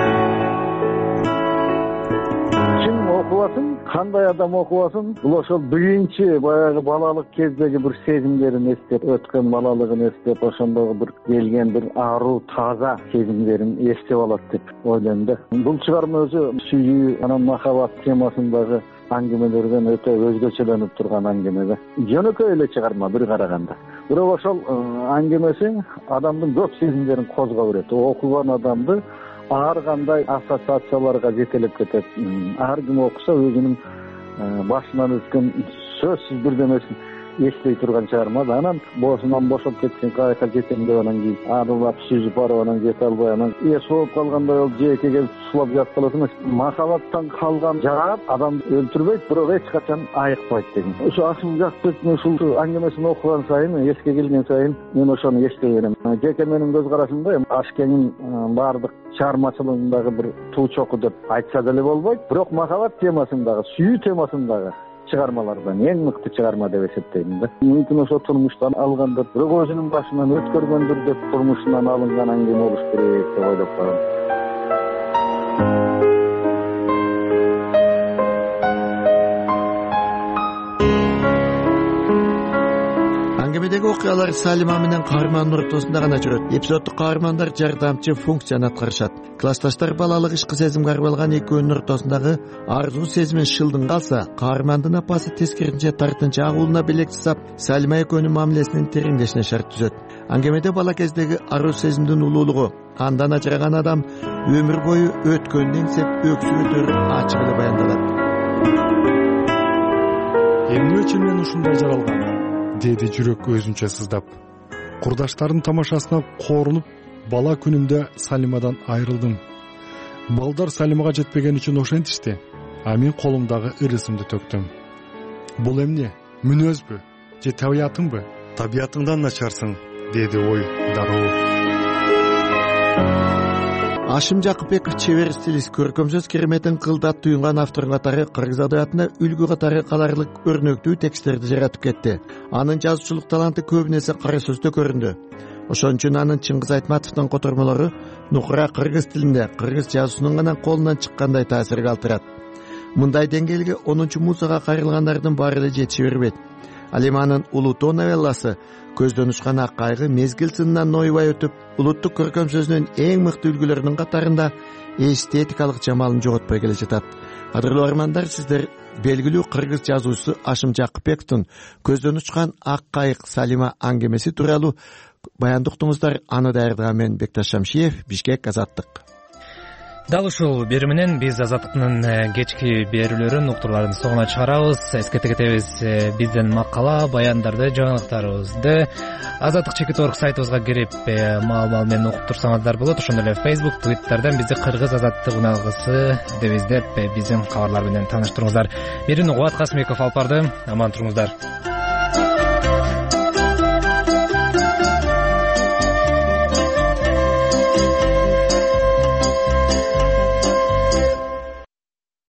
Окубасын, кандай адам окубасын, бул ошол биринчи баягы балалык кездеги бир сезимдерин эстеп, өткөн балалыгын эстеп, ошондогу бир келген бир аруу, таза сезимдерин эстеп алат деп ойлойм да. Бул чыгарма өзү сүйүү, анан махабат темасындагы аңгемелерден өтө өзгөчөлөнүп турган аңгеме да. Жөнөкөй эле чыгарма бир караганда. Бирок ошол аңгемеси адамдын көп сезимдерин козгоо берет. Окуган адамды ар кандай ассоциацияларга жетелеп кетет. Ар ким окуса өзүнүн башынан өткөн сөзсүз бирдемесин эстей турган чыгарма да. Анан бошунан бошоп кеткен кайыкка жетем деп анан кийин арылап сүзүп барып анан жете албай анан эс болуп калгандай болуп жээкке келип сулап жатып калат эмес. Махабаттан калган жараат адамды өлтүрбөйт, бирок эч качан айыкпайт деген. Ошо Асыл Жакпектин ушул аңгемесин окуган сайын, эске келген сайын мен ошону эстей берем. Жеке менин көз карашымда Ашкеңдин баардык чыгармачылыгындагы бир туу чоку деп айтса деле болбойт, бирок махабат темасындагы, сүйүү темасындагы чыгармалардан эң мыкты чыгарма деп эсептейм да. Мүмкүн ошо турмуштан алгандыр, бирок өзүнүн башынан өткөргөндүр деп турмушунан алынган аңгеме болуш керек деп ойлоп калам. Аңгемедеги окуялар Салима менен каармандын ортосунда гана жүрөт. Эпизоддук каармандар жардамчы функцияны аткарышат. Классташтар балалык ишкы сезимге арбалган экөөнүн ортосундагы арзуу сезимин шылдың калса, каармандын апасы тескеринче тартынча агуулуна белек жасап, Салима экөөнүн мамилесинин тереңдешине шарт түзөт. Аңгемеде бала кездеги аруу сезимдин улуулугу, андан ажыраган адам өмүр бою өткөнүн эңсеп өксүп өтөр ачык эле баяндалат. Эмне үчүн мен ушундай жаралгам? Деди жүрөк өзүнчө сыздап. Курдаштардын тамашасына корунуп, бала күнүмдө Салимадан айрылдым. Балдар Салимага жетпеген үчүн ошентишти, а мен колумдагы ырысымды төктүм. Бул эмне? мүнөзбү же табиятыңбы? Табиятыңдан начарсың, деди ой дароо. Ашым Жакыпбеков чебер стилист, көркөм сөз кереметин кылдат туюнган автордун катары кыргыз адабиятына үлгү катары каларлык өрнөктүү тексттерди жаратып кетти. Анын жазуучулук таланты көбүнесе кара сөздө көрүндү. Ошон үчүн анын Чыңгыз Айтматовдун котормолору нукура кыргыз тилинде кыргыз жазуусунун гана колунан чыккандай таасир калтырат. Мындай деңгээлге онунчу музага кайрылгандардын баары эле жетише бербейт. Ал эми анын Улуу тоо новелласы көздөн учкан ак кайгы мезгил сынынан нойбай өтүп, улуттук көркөм сөзүнүн эң мыкты үлгүлөрүнүн катарында эстетикалык жамалын жоготпой келе жатат. Кадырлуу армандар, сиздер белгилүү кыргыз жазуучусу Ашым Жакыпбековдун көздөн учкан ак кайык Салима аңгемеси тууралуу баянды уктуңуздар. Аны даярдаган мен Бекташ Шамшиев, Бишкек, Азаттык. Дал ушул берүү менен биз Азаттыктын кечки берүүлөрүн, уктурларын соңуна чыгарабыз. Эскерте кетебиз, бизден макала, баяндарды, жаңылыктарыбызды Азаттык чекит орг сайтыбызга кирип маал-маал менен окуп турсаңыздар болот. Ошондой эле Facebook, Twitter'дан бизди Кыргыз Азаттык уналгысы деп издеп, биздин кабарлар менен тааныштырыңыздар. Берүүнү Кубат Касымбеков алып барды. Аман туруңуздар.